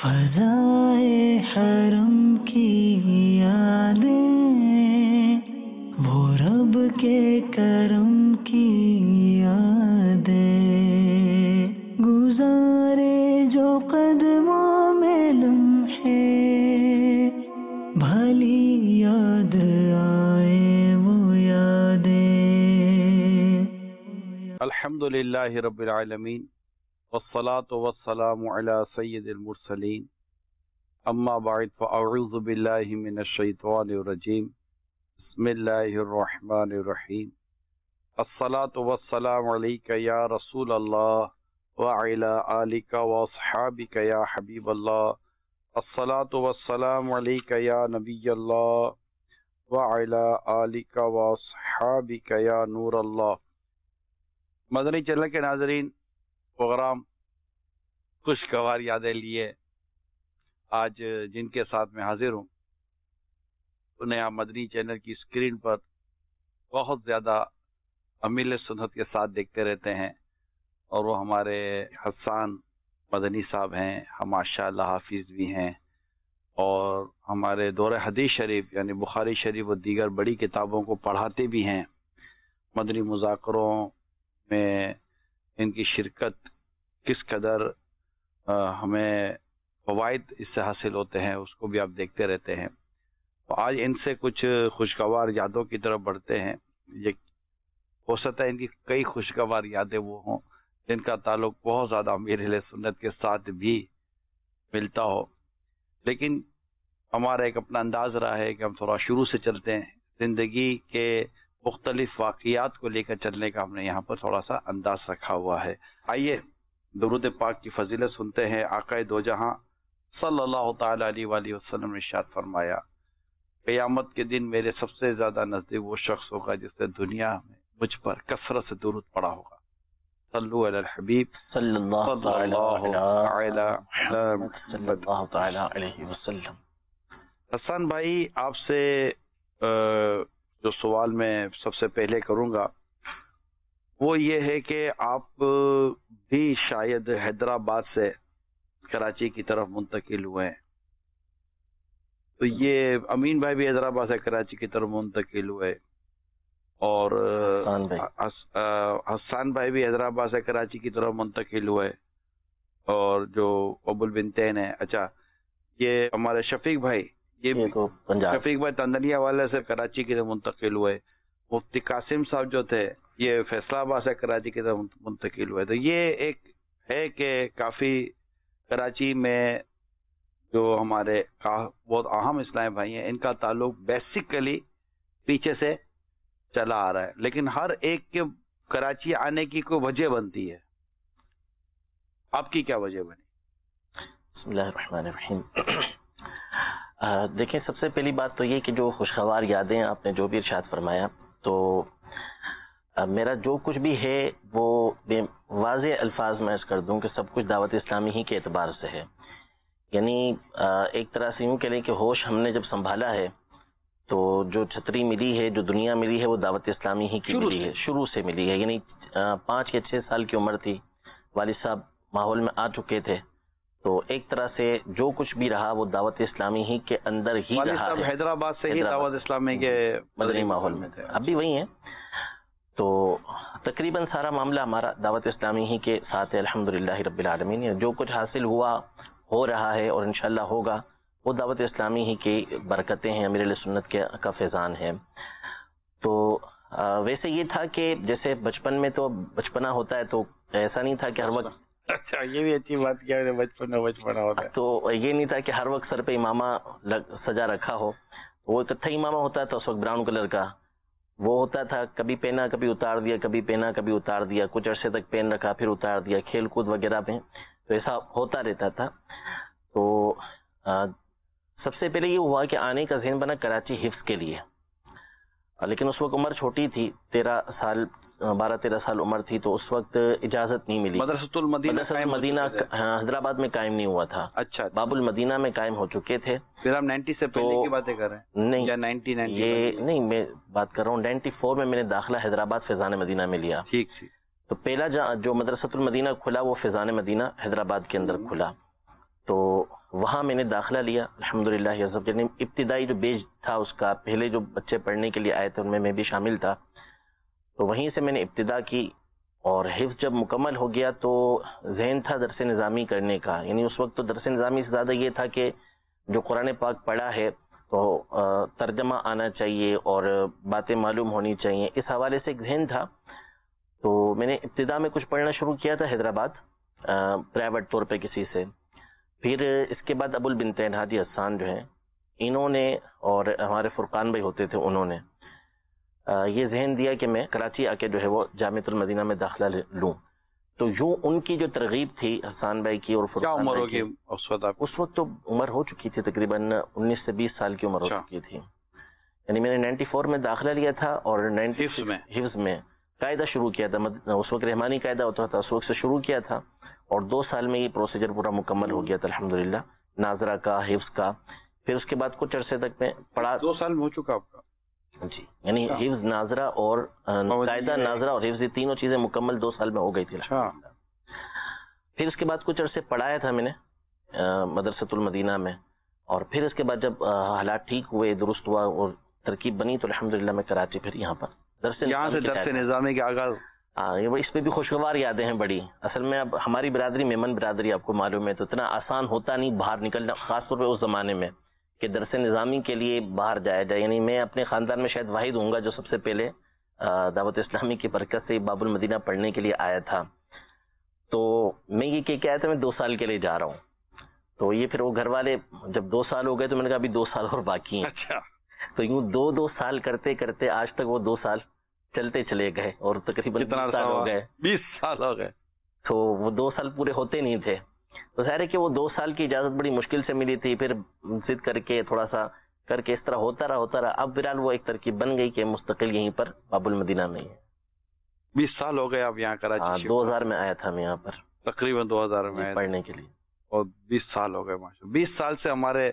فضائے حرم کی یادیں، وہ رب کے کرم کی یادیں، گزارے جو قدموں میں لمحے، بھلی یاد آئے وہ یادیں۔ الحمدللہ رب العالمین والصلاة والسلام علی سید المرسلین، اما بعد فاعوذ باللہ من الشیطان الرجیم، بسم اللہ الرحمن الرحیم۔ الصلاة والسلام علیک یا رسول اللہ وعلی آلک واصحابک یا حبیب اللہ، الصلاة والسلام علیک یا نبی اللہ وعلی آلک واصحابک یا نور اللہ۔ مدنی چینل کے ناظرین، پروگرام خوشگوار یادیں لیے آج جن کے ساتھ میں حاضر ہوں انہیں آپ مدنی چینل کی اسکرین پر بہت زیادہ امیل سنت کے ساتھ دیکھتے رہتے ہیں، اور وہ ہمارے حسان مدنی صاحب ہیں، ہم ماشاءاللہ حافظ بھی ہیں، اور ہمارے دور حدیث شریف یعنی بخاری شریف و دیگر بڑی کتابوں کو پڑھاتے بھی ہیں۔ مدنی مذاکروں میں ان کی شرکت کس قدر ہمیں فوائد اس سے حاصل ہوتے ہیں اس کو بھی آپ دیکھتے رہتے ہیں۔ تو آج ان سے کچھ خوشگوار یادوں کی طرف بڑھتے ہیں۔ یہ ہو سکتا ہے ان کی کئی خوشگوار یادیں وہ ہوں جن کا تعلق بہت زیادہ امیر اہل سنت کے ساتھ بھی ملتا ہو، لیکن ہمارا ایک اپنا انداز رہا ہے کہ ہم تھوڑا شروع سے چلتے ہیں، زندگی کے مختلف واقعات کو لے کر چلنے کا ہم نے یہاں پر تھوڑا سا انداز رکھا ہوا ہے۔ آئیے درود پاک کی فضیلت سنتے ہیں۔ آقا دو جہاں صلی اللہ تعالی علیہ وآلہ وسلم نے ارشاد فرمایا، قیامت کے دن میرے سب سے زیادہ نزدیک وہ شخص ہوگا جس نے دنیا میں مجھ پر کثرت سے درود پڑھا ہوگا۔ صلو علی الحبیب صلی اللہ تعالی علیہ وسلم۔ حسان بھائی، آپ سے جو سوال میں سب سے پہلے کروں گا وہ یہ ہے کہ آپ بھی شاید حیدرآباد سے کراچی کی طرف منتقل ہوئے ہیں، تو یہ امین بھائی بھی حیدرآباد سے کراچی کی طرف منتقل ہوئے، اور حسان بھائی بھی حیدرآباد سے کراچی کی طرف منتقل ہوئے، اور جو ابو البنتین ہے، اچھا یہ ہمارے شفیق بھائی، یہ شفیق بھائی تندنیا والے سے کراچی کی طرف منتقل ہوئے، مفتی قاسم صاحب جو تھے یہ فیصلہ آباد سے کراچی کی طرف منتقل ہوئے۔ تو یہ ایک ہے کہ کافی کراچی میں جو ہمارے بہت اہم اسلامی بھائی ہیں ان کا تعلق بیسیکلی پیچھے سے چلا آ رہا ہے، لیکن ہر ایک کے کراچی آنے کی کوئی وجہ بنتی ہے۔ آپ کی کیا وجہ بنی؟ بسم اللہ الرحمن الرحیم۔ دیکھیں، سب سے پہلی بات تو یہ کہ جو خوشگوار یادیں آپ نے جو بھی ارشاد فرمایا، تو میرا جو کچھ بھی ہے وہ واضح الفاظ میں عرض کر دوں کہ سب کچھ دعوت اسلامی ہی کے اعتبار سے ہے۔ یعنی ایک طرح سے یوں کہہ لیں کہ ہوش ہم نے جب سنبھالا ہے تو جو چھتری ملی ہے، جو دنیا ملی ہے، وہ دعوت اسلامی ہی کی ملی ہے، شروع سے ملی ہے۔ یعنی 5 یا 6 سال کی عمر تھی، والد صاحب ماحول میں آ چکے تھے، تو ایک طرح سے جو کچھ بھی رہا وہ دعوت اسلامی ہی کے اندر ہی رہا ہے۔ حیدرآباد سے ہی دعوت اسلامی کے مدنی ماحول میں تھے، اب بھی وہی ہیں۔ تو تقریباً سارا معاملہ ہمارا دعوت اسلامی ہی کے ساتھ ہے، الحمدللہ رب العالمین۔ جو کچھ حاصل ہوا، ہو رہا ہے اور انشاءاللہ ہوگا، وہ دعوت اسلامی ہی کی برکتیں ہیں، امیر علیہ سنت کا فیضان ہے۔ تو ویسے یہ تھا کہ جیسے بچپن میں تو بچپنا ہوتا ہے، تو ایسا نہیں تھا کہ ہر وقت، اچھا یہ بھی اچھی بات کیا ہے، بچپنا ہوتا ہے، تو یہ نہیں تھا کہ ہر وقت سر پہ امامہ سجا رکھا ہو۔ وہ کتھا امامہ ہوتا تھا اس وقت، براؤن کلر کا وہ ہوتا تھا، کبھی پہنا کبھی اتار دیا، کبھی پہنا کبھی اتار دیا، کچھ عرصے تک پہن رکھا پھر اتار دیا، کھیل کود وغیرہ میں تو ایسا ہوتا رہتا تھا۔ تو سب سے پہلے یہ ہوا کہ آنے کا ذہن بنا کراچی حفظ کے لیے، لیکن اس وقت عمر چھوٹی تھی، 12-13 سال عمر تھی، تو اس وقت اجازت نہیں ملی۔ مدرسۃ المدینہ حیدرآباد میں قائم نہیں ہوا تھا، اچھا باب المدینہ میں قائم ہو چکے تھے۔ پھر آپ 90 سے پہلے کی باتیں کر رہے ہیں؟ نہیں، یا 90 یہ نہیں، میں بات کر رہا ہوں 94 میں میں نے داخلہ حیدرآباد فیضان مدینہ میں لیا۔ ٹھیک، تو پہلا جو مدرسۃ المدینہ کھلا وہ فیضان مدینہ حیدرآباد کے اندر کھلا، تو وہاں میں نے داخلہ لیا الحمدللہ یعنی ابتدائی جو بیج تھا اس کا، پہلے جو بچے پڑھنے کے لیے آئے تھے ان میں بھی شامل تھا، تو وہیں سے میں نے ابتدا کی. اور حفظ جب مکمل ہو گیا تو ذہن تھا درس نظامی کرنے کا. یعنی اس وقت تو درس نظامی سے زیادہ یہ تھا کہ جو قرآن پاک پڑھا ہے تو ترجمہ آنا چاہیے اور باتیں معلوم ہونی چاہیے، اس حوالے سے ایک ذہن تھا. تو میں نے ابتدا میں کچھ پڑھنا شروع کیا تھا حیدرآباد پرائیویٹ طور پہ کسی سے. پھر اس کے بعد ابو البنتین ہادی حسان جو ہیں انہوں نے، اور ہمارے فرقان بھائی ہوتے تھے، انہوں نے یہ ذہن دیا کہ میں کراچی آ کے جو ہے وہ جامعۃ المدینہ میں داخلہ لوں. تو یوں ان کی جو ترغیب تھی حسان بھائی کی اور کیا فرقان عمر بھائی ہوگی کی، اس وقت آپ؟ اس وقت تو عمر ہو چکی تھی تقریباً 19 سے 20 سال کی عمر ہو چکی تھی. یعنی میں نے 94 میں داخلہ لیا تھا اور حفظ میں قاعدہ شروع کیا تھا. اس وقت رحمانی قاعدہ ہوتا تھا، اس وقت سے شروع کیا تھا اور 2 سال میں یہ پروسیجر پورا مکمل ہو گیا تھا الحمدللہ، ناظرہ کا، حفظ کا. پھر اس کے بعد کچھ عرصے تک میں پڑھا. 2 سال میں ہو چکا آپ کا؟ جی، یعنی حفظ، ناظرہ اور قاعدہ، ناظرہ اور حفظ، یہ تینوں چیزیں مکمل 2 سال میں ہو گئی تھی الحمدللہ. پھر اس کے بعد کچھ عرصے پڑھایا تھا میں نے مدرسۃ المدینہ میں، اور پھر اس کے بعد جب حالات ٹھیک ہوئے، درست ہوا اور ترکیب بنی تو الحمدللہ میں کراچی پھر یہاں پر درس نظامی کے آغاز. اس پہ بھی خوشگوار یادیں ہیں بڑی. اصل میں اب ہماری برادری میمن برادری آپ کو معلوم ہے، تو اتنا آسان ہوتا نہیں باہر نکلنا، خاص طور پہ اس زمانے میں کہ درس نظامی کے لیے باہر جایا جائے. یعنی میں اپنے خاندان میں شاید واحد ہوں گا جو سب سے پہلے دعوت اسلامی کی برکت سے باب المدینہ پڑھنے کے لیے آیا تھا. تو میں یہ کہ آیا تھا میں 2 سال کے لیے جا رہا ہوں. تو یہ پھر وہ گھر والے جب 2 سال ہو گئے تو میں نے کہا ابھی 2 سال اور باقی ہیں. اچھا. تو یوں 2 سال کرتے کرتے آج تک وہ 2 سال چلتے چلے گئے اور تقریباً 20 سال ہو گئے. 20 سال ہو گئے. تو وہ 2 سال پورے ہوتے نہیں تھے. تو ظاہر ہے کہ وہ 2 سال کی اجازت بڑی مشکل سے ملی تھی. پھر ضد کر کے تھوڑا سا کر کے اس طرح ہوتا رہا. اب بہرحال وہ ایک ترکیب بن گئی کہ مستقل یہیں پر باب المدینہ میں ہی ہے. 20 سال ہو گئے اب یہاں کراچی؟ 2000 میں آیا تھا میں یہاں پر تقریباً 2000 میں پڑھنے کے لیے. اور 20 سال ہو گئے ماشاءاللہ. 20 سال سے ہمارے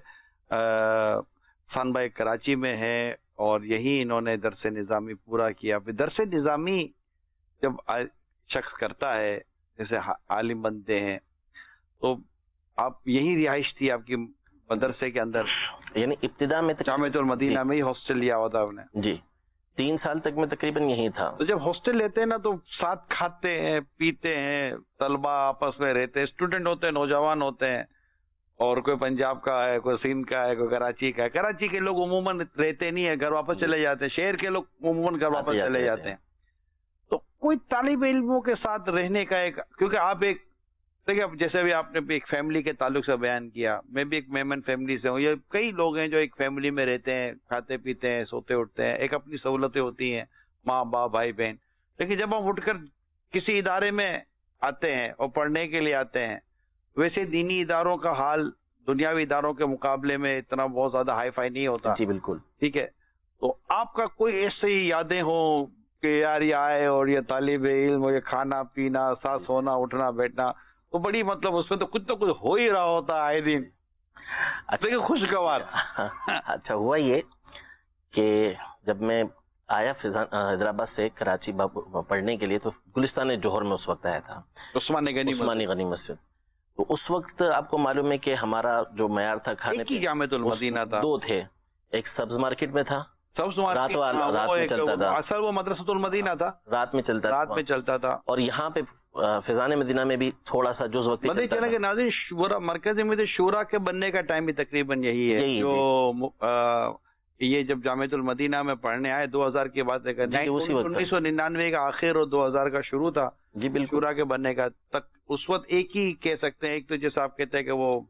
حسان بھائی کراچی میں ہیں اور یہی انہوں نے درس نظامی پورا کیا. پھر درس نظامی جب شخص کرتا ہے، جیسے عالم بنتے ہیں، تو آپ یہی رہائش تھی آپ کی مدرسے کے اندر؟ یعنی ابتدا میں جامعۃ المدینہ میں ہی ہاسٹل لیا ہوا تھا آپ نے؟ جی، 3 سال تک میں تقریباً یہی تھا. تو جب ہاسٹل لیتے ہیں نا تو ساتھ کھاتے ہیں، پیتے ہیں، طلبہ آپس میں رہتے ہیں، اسٹوڈنٹ ہوتے ہیں، نوجوان ہوتے ہیں، اور کوئی پنجاب کا ہے، کوئی سندھ کا ہے، کوئی کراچی کا ہے. کراچی کے لوگ عموماً رہتے نہیں ہیں، گھر واپس چلے جاتے ہیں. شہر کے لوگ عموماً گھر واپس چلے جاتے ہیں. تو کوئی طالب علموں کے ساتھ رہنے کا ایک، کیونکہ آپ ایک دیکھیں، جیسے بھی آپ نے ایک فیملی کے تعلق سے بیان کیا، میں بھی ایک میمن فیملی سے ہوں. یہ کئی لوگ ہیں جو ایک فیملی میں رہتے ہیں، کھاتے پیتے ہیں، سوتے اٹھتے ہیں، ایک اپنی سہولتیں ہوتی ہیں، ماں باپ بھائی بہن. لیکن جب ہم اٹھ کر کسی ادارے میں آتے ہیں اور پڑھنے کے لیے آتے ہیں، ویسے دینی اداروں کا حال دنیاوی اداروں کے مقابلے میں اتنا بہت زیادہ ہائی فائی نہیں ہوتا. جی بالکل. ٹھیک ہے. تو آپ کا کوئی ایسی یادیں ہوں کہ یار یہ آئے اور یہ طالب علم اور یہ کھانا پینا، ساتھ سونا اٹھنا بیٹھنا، تو بڑی مطلب اس میں تو کچھ ہو ہی رہا ہوتا ہے آئے دن. لیکن خوشگوار. اچھا ہوا یہ کہ جب میں آیا حیدرآباد سے کراچی پڑھنے کے لیے تو گلستان جوہر میں اس وقت آیا تھا، عثمانی غنی مسجد. تو اس وقت آپ کو معلوم ہے کہ ہمارا جو معیار تھا کھانے کی جامعۃ المدینہ تھا، 2 تھے. ایک سبز مارکیٹ میں تھا، رات میں چلتا تھا. اصل وہ مدرسۃ المدینہ تھا، رات میں چلتا تھا. اور یہاں پہ فیضان مدینہ میں بھی تھوڑا سا جز وقت چلا کہ ناظرین شورا مرکزی میں شورا کے بننے کا ٹائم بھی تقریباً یہی ہے. جو یہ جب جامعۃ المدینہ میں پڑھنے آئے 2000 کی بات ہے، 1999 کا آخر اور 2000 کا شروع تھا. جی بالکل. شورا کے بننے کا تک اس وقت ایک ہی کہہ سکتے ہیں، ایک تو جیسا آپ کہتے ہیں کہ وہ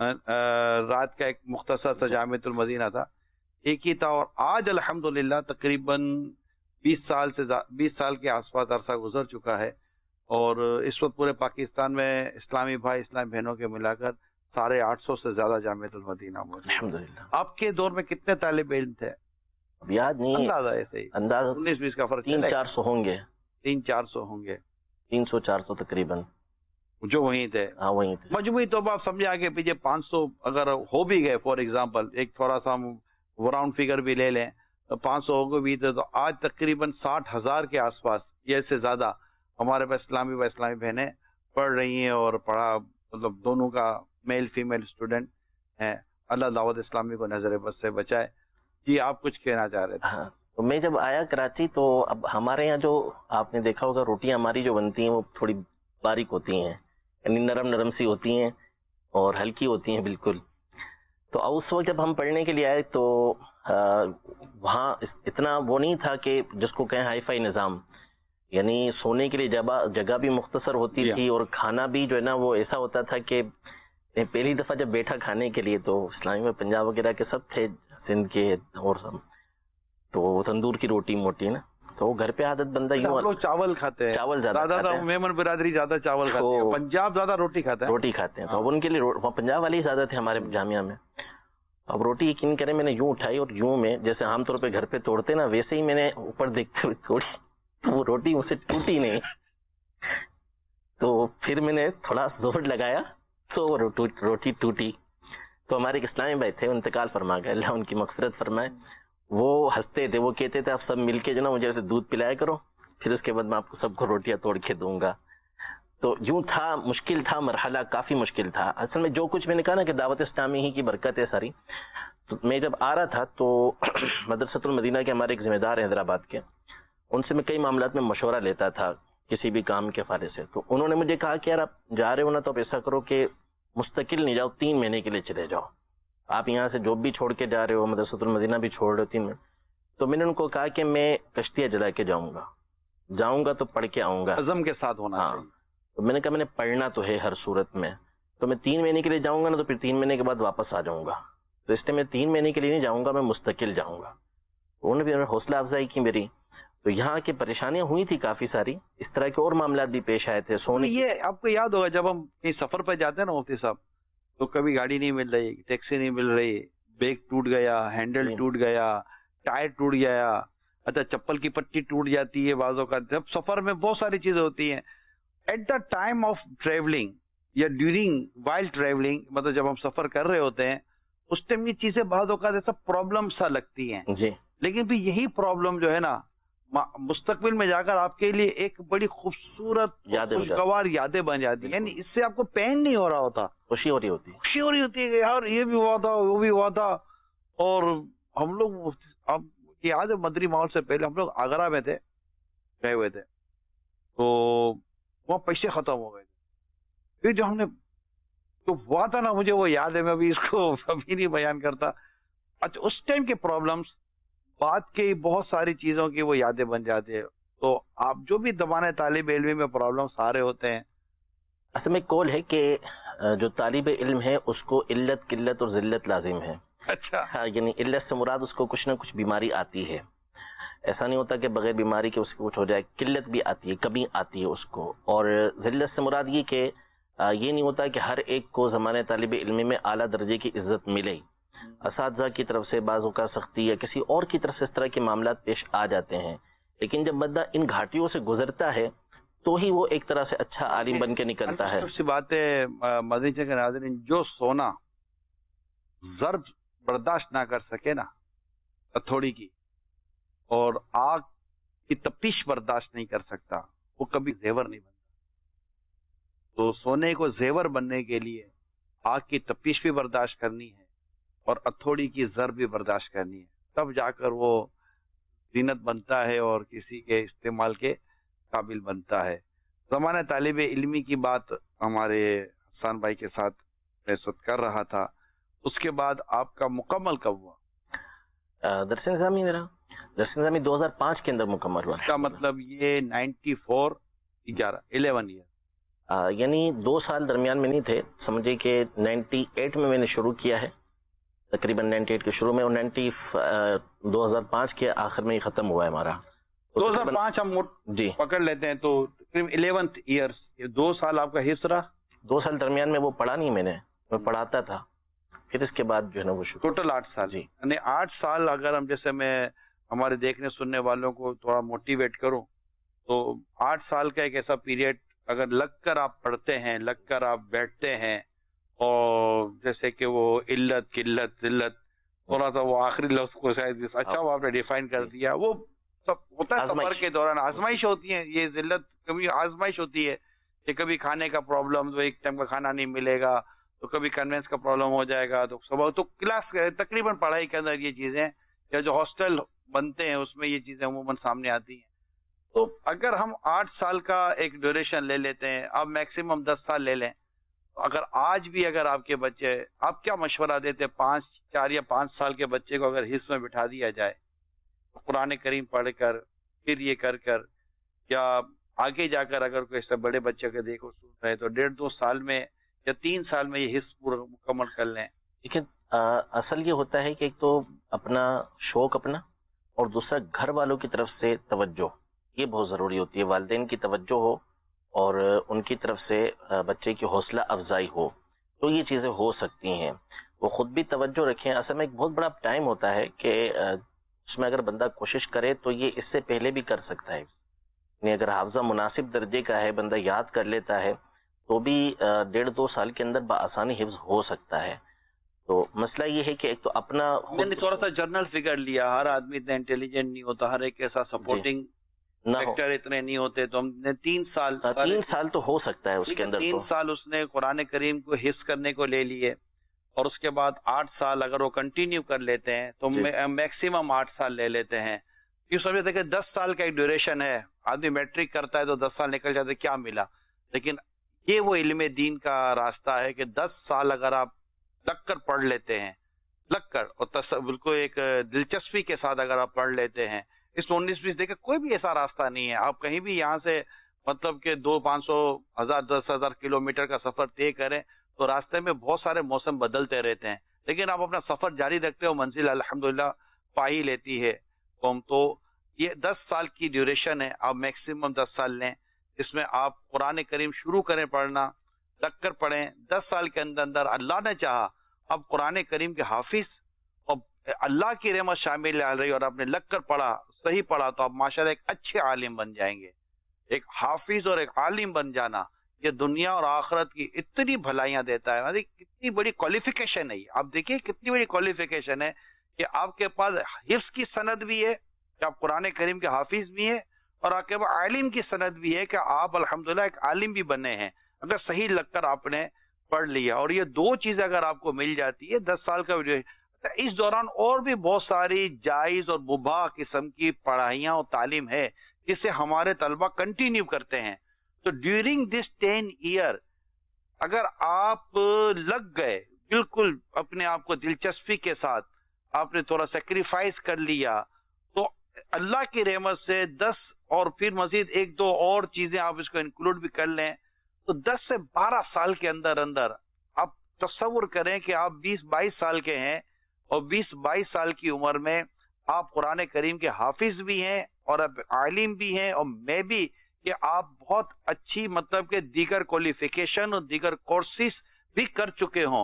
رات کا ایک مختصر سا جامعۃ المدینہ تھا، ایک ہی تھا. اور آج الحمدللہ تقریباً 20 سال کے آس پاس عرصہ گزر چکا ہے. اور اس وقت پورے پاکستان میں اسلامی بھائی اسلامی بہنوں کے ملا کر 850 سے زیادہ جامعۃ المدینہ موجود. الحمدللہ. آپ کے دور میں کتنے طالب علم تھے؟ اب یاد نہیں، اندازہ ایسے ہی اندازہ 19-20 کا فرق. 300-400 ہوں گے. 300-400 ہوں گے. 300-400 تقریباً جو وہیں تھے. ہاں وہیں تھے. مجموعی تو آپ سمجھا کہ پیچھے 500 اگر ہو بھی گئے، فار ایگزامپل ایک تھوڑا سا ہم راؤنڈ فگر بھی لے لیں تو 500 ہو گئے بھی تھے، تو آج تقریباً 60,000 کے آس پاس یا سے زیادہ ہمارے پاس اسلامی و اسلامی بہنیں پڑھ رہی ہیں. اور پڑھا مطلب دونوں کا میل فیمیل اسٹوڈنٹ ہیں. اللہ دعوت اسلامی کو نظر بد سے بچائے. جی آپ کچھ کہنا چاہ رہے تھے. ہاں، تو میں جب آیا کراچی تو اب ہمارے یہاں جو آپ نے دیکھا ہوگا روٹیاں ہماری جو بنتی ہیں وہ تھوڑی باریک ہوتی ہیں، یعنی نرم نرم سی ہوتی ہیں اور ہلکی ہوتی ہیں بالکل. تو اس وقت جب ہم پڑھنے کے لیے آئے تو وہاں اتنا وہ نہیں تھا کہ جس کو کہیں ہائی فائی نظام، یعنی سونے کے لیے جگہ بھی مختصر ہوتی تھی اور کھانا بھی جو ہے نا وہ ایسا ہوتا تھا کہ پہلی دفعہ جب بیٹھا کھانے کے لیے تو اسلامی میں پنجاب وغیرہ کے سب تھے، سندھ کے اور سب، تو تندور کی روٹی موٹی نا، تو گھر پہ عادت بندہ یوں لوگ چاول کھاتے ہیں، چاول زیادہ میمن برادری زیادہ چاول کھاتے ہیں، پنجاب زیادہ روٹی کھاتے ہیں. تو اب ان کے لیے پنجاب والے ہی زیادہ تھے ہمارے جامعہ میں. اب روٹی یقین کریں میں نے یوں اٹھائی اور یوں میں جیسے عام طور پہ گھر پہ توڑتے نا ویسے ہی میں نے اوپر دیکھتے ہوئے توڑی، تو وہ روٹی مجھ سے ٹوٹی نہیں. تو پھر میں نے تھوڑا زور لگایا تو وہ روٹی ٹوٹی. تو ہمارے ایک اسلامی بھائی تھے، انتقال فرما گئے، اللہ ان کی مغفرت فرمائے. وہ ہنستے تھے، وہ کہتے تھے آپ سب مل کے جو نا مجھے ایسے دودھ پلایا کرو، پھر اس کے بعد میں آپ کو سب کو روٹیاں توڑ کے دوں گا. تو یوں تھا، مشکل تھا، مرحلہ کافی مشکل تھا. اصل میں جو کچھ میں نے کہا نا کہ دعوت اسلامی ہی کی برکت ہے ساری. تو میں جب آ رہا تھا تو مدرسۃ المدینہ کے ہمارے ایک ذمہ دار ہیں حیدرآباد کے، ان سے میں کئی معاملات میں مشورہ لیتا تھا کسی بھی کام کے حوالے سے. تو انہوں نے مجھے کہا کہ یار آپ جا رہے ہو نا تو آپ ایسا کرو کہ مستقل نہیں جاؤ، 3 مہینے کے لیے چلے جاؤ. آپ یہاں سے جاب بھی چھوڑ کے جا رہے ہو، مدرسۃ المدینہ بھی چھوڑ رہے ہو 3 مہینے. تو میں نے ان کو کہا کہ میں کشتیاں جلا کے جاؤں گا تو پڑھ کے آؤں گا، عزم کے ساتھ ہونا ہاں. چاہیے. تو میں نے کہا میں نے پڑھنا تو ہے ہر صورت میں، تو میں 3 مہینے کے لیے جاؤں گا نا تو پھر 3 مہینے کے بعد واپس آ جاؤں گا. تو اس لیے میں 3 مہینے کے لیے نہیں جاؤں گا، میں مستقل جاؤں گا. انہوں نے بھی حوصلہ افزائی کی میری. تو یہاں کی پریشانیاں ہوئی تھی کافی ساری، اس طرح کے اور معاملات بھی پیش آئے تھے. سونے یہ آپ کو یاد ہوگا جب ہم کہیں سفر پہ جاتے ہیں نا مفتی صاحب، تو کبھی گاڑی نہیں مل رہی، ٹیکسی نہیں مل رہی، بیگ ٹوٹ گیا، ہینڈل ٹوٹ گیا، ٹائر ٹوٹ گیا، اچھا چپل کی پٹی ٹوٹ جاتی ہے بعضوں کا. جب سفر میں بہت ساری چیزیں ہوتی ہیں. At the time of travelling یا ڈیورنگ وائل ٹریولنگ، مطلب جب ہم سفر کر رہے ہوتے ہیں اس ٹائم یہ چیزیں بعض اوقات ایسا پرابلم سا لگتی ہیں جی، لیکن بھی یہی پرابلم جو ہے نا مستقبل میں جا کر آپ کے لیے ایک بڑی خوبصورت خوشگوار یادیں بن جاتی ہیں. یعنی اس سے آپ کو پین نہیں ہو رہا ہوتا، خوشی ہو رہی ہوتی ہے کہ یار یہ بھی ہوا تھا وہ بھی ہوا تھا. اور ہم لوگ اب یاد ہے مدری ماحول سے پہلے ہم لوگ آگرہ میں تھے، گئے ہوئے تھے، تو وہاں پیسے ختم ہو گئے تھے. پھر جو ہم نے تو ہوا تھا نا، مجھے وہ یاد ہے، میں ابھی اس کو ابھی نہیں بیان کرتا. اچھا اس ٹائم کے پرابلمس، بات کی بہت ساری چیزوں کی وہ یادیں بن جاتی ہے. تو آپ جو بھی زمانے طالب علم میں پرابلم سارے ہوتے ہیں. اصل میں قول ہے کہ جو طالب علم ہے اس کو علت قلت اور ذلت لازم ہے. اچھا، ہاں، یعنی علت سے مراد اس کو کچھ نہ کچھ بیماری آتی ہے. ایسا نہیں ہوتا کہ بغیر بیماری کے اس کو کچھ ہو جائے. قلت بھی آتی ہے، کمی آتی ہے اس کو. اور ذلت سے مراد یہ کہ یہ نہیں ہوتا کہ ہر ایک کو زمانے طالب علم میں اعلیٰ درجے کی عزت ملے. اساتذہ کی طرف سے بعض اوقات سختی یا کسی اور کی طرف سے اس طرح کے معاملات پیش آ جاتے ہیں، لیکن جب بندہ ان گھاٹیوں سے گزرتا ہے تو ہی وہ ایک طرح سے اچھا عالم بن کے نکلتا ہے. سی بات ہے مدنی چینل کے ناظرین، جو سونا ضرب برداشت نہ کر سکے نا ہتھوڑی کی، اور آگ کی تپش برداشت نہیں کر سکتا، وہ کبھی زیور نہیں بنتا. تو سونے کو زیور بننے کے لیے آگ کی تپش بھی برداشت کرنی ہے اور ہتھوڑی کی ضرب بھی برداشت کرنی ہے، تب جا کر وہ زینت بنتا ہے اور کسی کے استعمال کے قابل بنتا ہے. زمانہ طالب علمی کی بات ہمارے حسان بھائی کے ساتھ بحث کر رہا تھا. اس کے بعد آپ کا مکمل کب ہوا؟ درس نظامی میرا درس نظامی 2005 کے اندر مکمل ہوا. اس کا مطلب یہ 94 11 ایئر، یعنی 2 سال درمیان میں نہیں تھے. سمجھے کہ 98 میں نے شروع کیا ہے، تقریباً 98 کے شروع میں، اور 2005 کے آخر میں ہی ختم ہوا ہے ہمارا. 2005 ہم جی پکڑ لیتے ہیں، تو تقریباً 11 ایئر. 2 سال آپ کا حصہ رہا. 2 سال درمیان میں وہ پڑھا نہیں، میں پڑھاتا تھا. پھر اس کے بعد جو ہے نا وہ ٹوٹل 8 سال. جی، یعنی 8 سال اگر ہم جیسے میں ہمارے دیکھنے سننے والوں کو تھوڑا موٹیویٹ کروں تو 8 سال کا ایک ایسا پیریڈ اگر لگ کر آپ پڑھتے ہیں، لگ کر آپ بیٹھتے ہیں، اور جیسے کہ وہ علت قلت ذلت تھوڑا سا وہ آخری لفظ کو شاید اچھا وہ آپ نے ڈیفائن کر دیا. وہ سب ہوتا ہے سفر کے دوران، آزمائش ہوتی ہے. یہ ذلت کبھی آزمائش ہوتی ہے کہ کبھی کھانے کا پرابلم، تو ایک ٹائم کا کھانا نہیں ملے گا، तो कभी कन्वेंस का प्रॉब्लम हो जाएगा, तो सब तो क्लास तकरीबन पढ़ाई के अंदर ये चीजें या जो हॉस्टल बनते हैं उसमें ये चीजें अमूमन सामने आती हैं। तो अगर हम 8 साल का एक ड्यूरेशन ले लेते हैं, अब मैक्सिमम 10 साल ले लें, तो अगर आज भी अगर आपके बच्चे, आप क्या मशवरा देते हैं 4 या 5 साल के बच्चे को अगर हिस्स में बिठा दिया जाए, कुरान करीम पढ़कर फिर ये कर कर, या आगे जाकर अगर कोई ऐसे बड़े बच्चे को देखो सुन रहे तो 1.5-2 साल में या 3 साल में ये हिस्स पूरा मुकम्मल कर लें। लेकिन असल ये होता है कि एक तो अपना शौक अपना, और दूसरा घर वालों की तरफ से तवज्जो, ये बहुत ज़रूरी होती है। वालिदैन की तवज्जो हो और उनकी तरफ से बच्चे की हौसला अफजाई हो, तो ये चीज़ें हो सकती हैं। वो खुद भी तवज्जो रखें। असल में एक बहुत बड़ा टाइम होता है कि उसमें अगर बंदा कोशिश करे तो ये इससे पहले भी कर सकता है। यानी अगर हाफजा मुनासिब दर्जे का है, बंदा याद कर लेता है, तो भी 1.5-2 साल के अंदर बआसानी हिफ्ज हो सकता है। तो मसला ये है कि एक तो अपना मैंने थोड़ा सा जर्नल फिगर लिया, हर आदमी इतना इंटेलिजेंट नहीं होता, हर एक के साथ सपोर्टिंग फैक्टर इतने नहीं होते, तो हमने 3 साल 3 साल तो हो सकता है उसके अंदर। 3 साल उसने कुरान करीम को हिस्स करने को ले लिए, और उसके बाद 8 साल अगर वो कंटिन्यू कर लेते हैं तो मैक्सिमम 8 साल ले लेते हैं। क्यों समझते कि 10 साल का एक ड्यूरेशन है, आदमी मैट्रिक करता है तो 10 साल निकल जाते, क्या मिला। लेकिन ये वो इल्म दीन का रास्ता है कि 10 साल अगर आप लग कर पढ़ लेते हैं, लग कर और बिल्कुल एक दिलचस्पी के साथ अगर आप पढ़ लेते हैं, इस 19-20 देखिए कोई भी ऐसा रास्ता नहीं है, आप कहीं भी यहाँ से मतलब के 200-500 1000 10,000 किलोमीटर का सफर तय करें तो रास्ते में बहुत सारे मौसम बदलते रहते हैं, लेकिन आप अपना सफर जारी रखते हो, मंजिल अल्हम्दुलिल्लाह पा ही लेती है। तो ये 10 साल की ड्यूरेशन है, आप मैक्सिमम 10 साल लें, इसमें आप कुरान करीम शुरू करें पढ़ना, लग कर पढ़ें। 10 साल के अंदर अंदर अल्लाह ने चाहा अब कुरान करीम के हाफिज और अल्लाह की रहमत शामिल आ रही और आपने लग कर पढ़ा, सही पढ़ा, तो आप माशाल्लाह एक अच्छे आलिम बन जाएंगे। एक हाफिज और एक आलिम बन जाना ये दुनिया और आखिरत की इतनी भलाइयां देता है। मतलब कितनी बड़ी क्वालिफिकेशन है, आप देखिए कितनी बड़ी क्वालिफिकेशन है कि आपके पास हिफ्ज की सनद भी है कि आप कुरान करीम के हाफिज भी हैं, और आपके पास आलिम की सनद भी है कि आप अल्हम्दुलिल्लाह एक आलिम भी बने हैं अगर सही लगकर आपने पढ़ लिया। और ये 2 चीजें अगर आपको मिल जाती है 10 साल का इस दौरान और भी बहुत सारी जायज और मुबाह किस्म की पढ़ाइयाँ और तालीम है जिसे हमारे तलबा कंटिन्यू करते हैं। तो ड्यूरिंग दिस 10 ईयर अगर आप लग गए बिल्कुल अपने आप को दिलचस्पी के साथ, आपने थोड़ा सेक्रीफाइस कर लिया, तो अल्लाह की रहमत से 10 और फिर मजीद 1-2 और चीजें आप इसको इंक्लूड भी कर लें तो 10 से 12 साल के अंदर अंदर आप तस्वुर करें कि आप 20-22 साल के हैं और 20-22 साल की उम्र में आप कुरान करीम के हाफिज भी हैं और अब आलिम भी हैं, और मैं भी कि आप बहुत अच्छी मतलब के दीगर क्वालिफिकेशन और दीगर कोर्सेज भी कर चुके हों।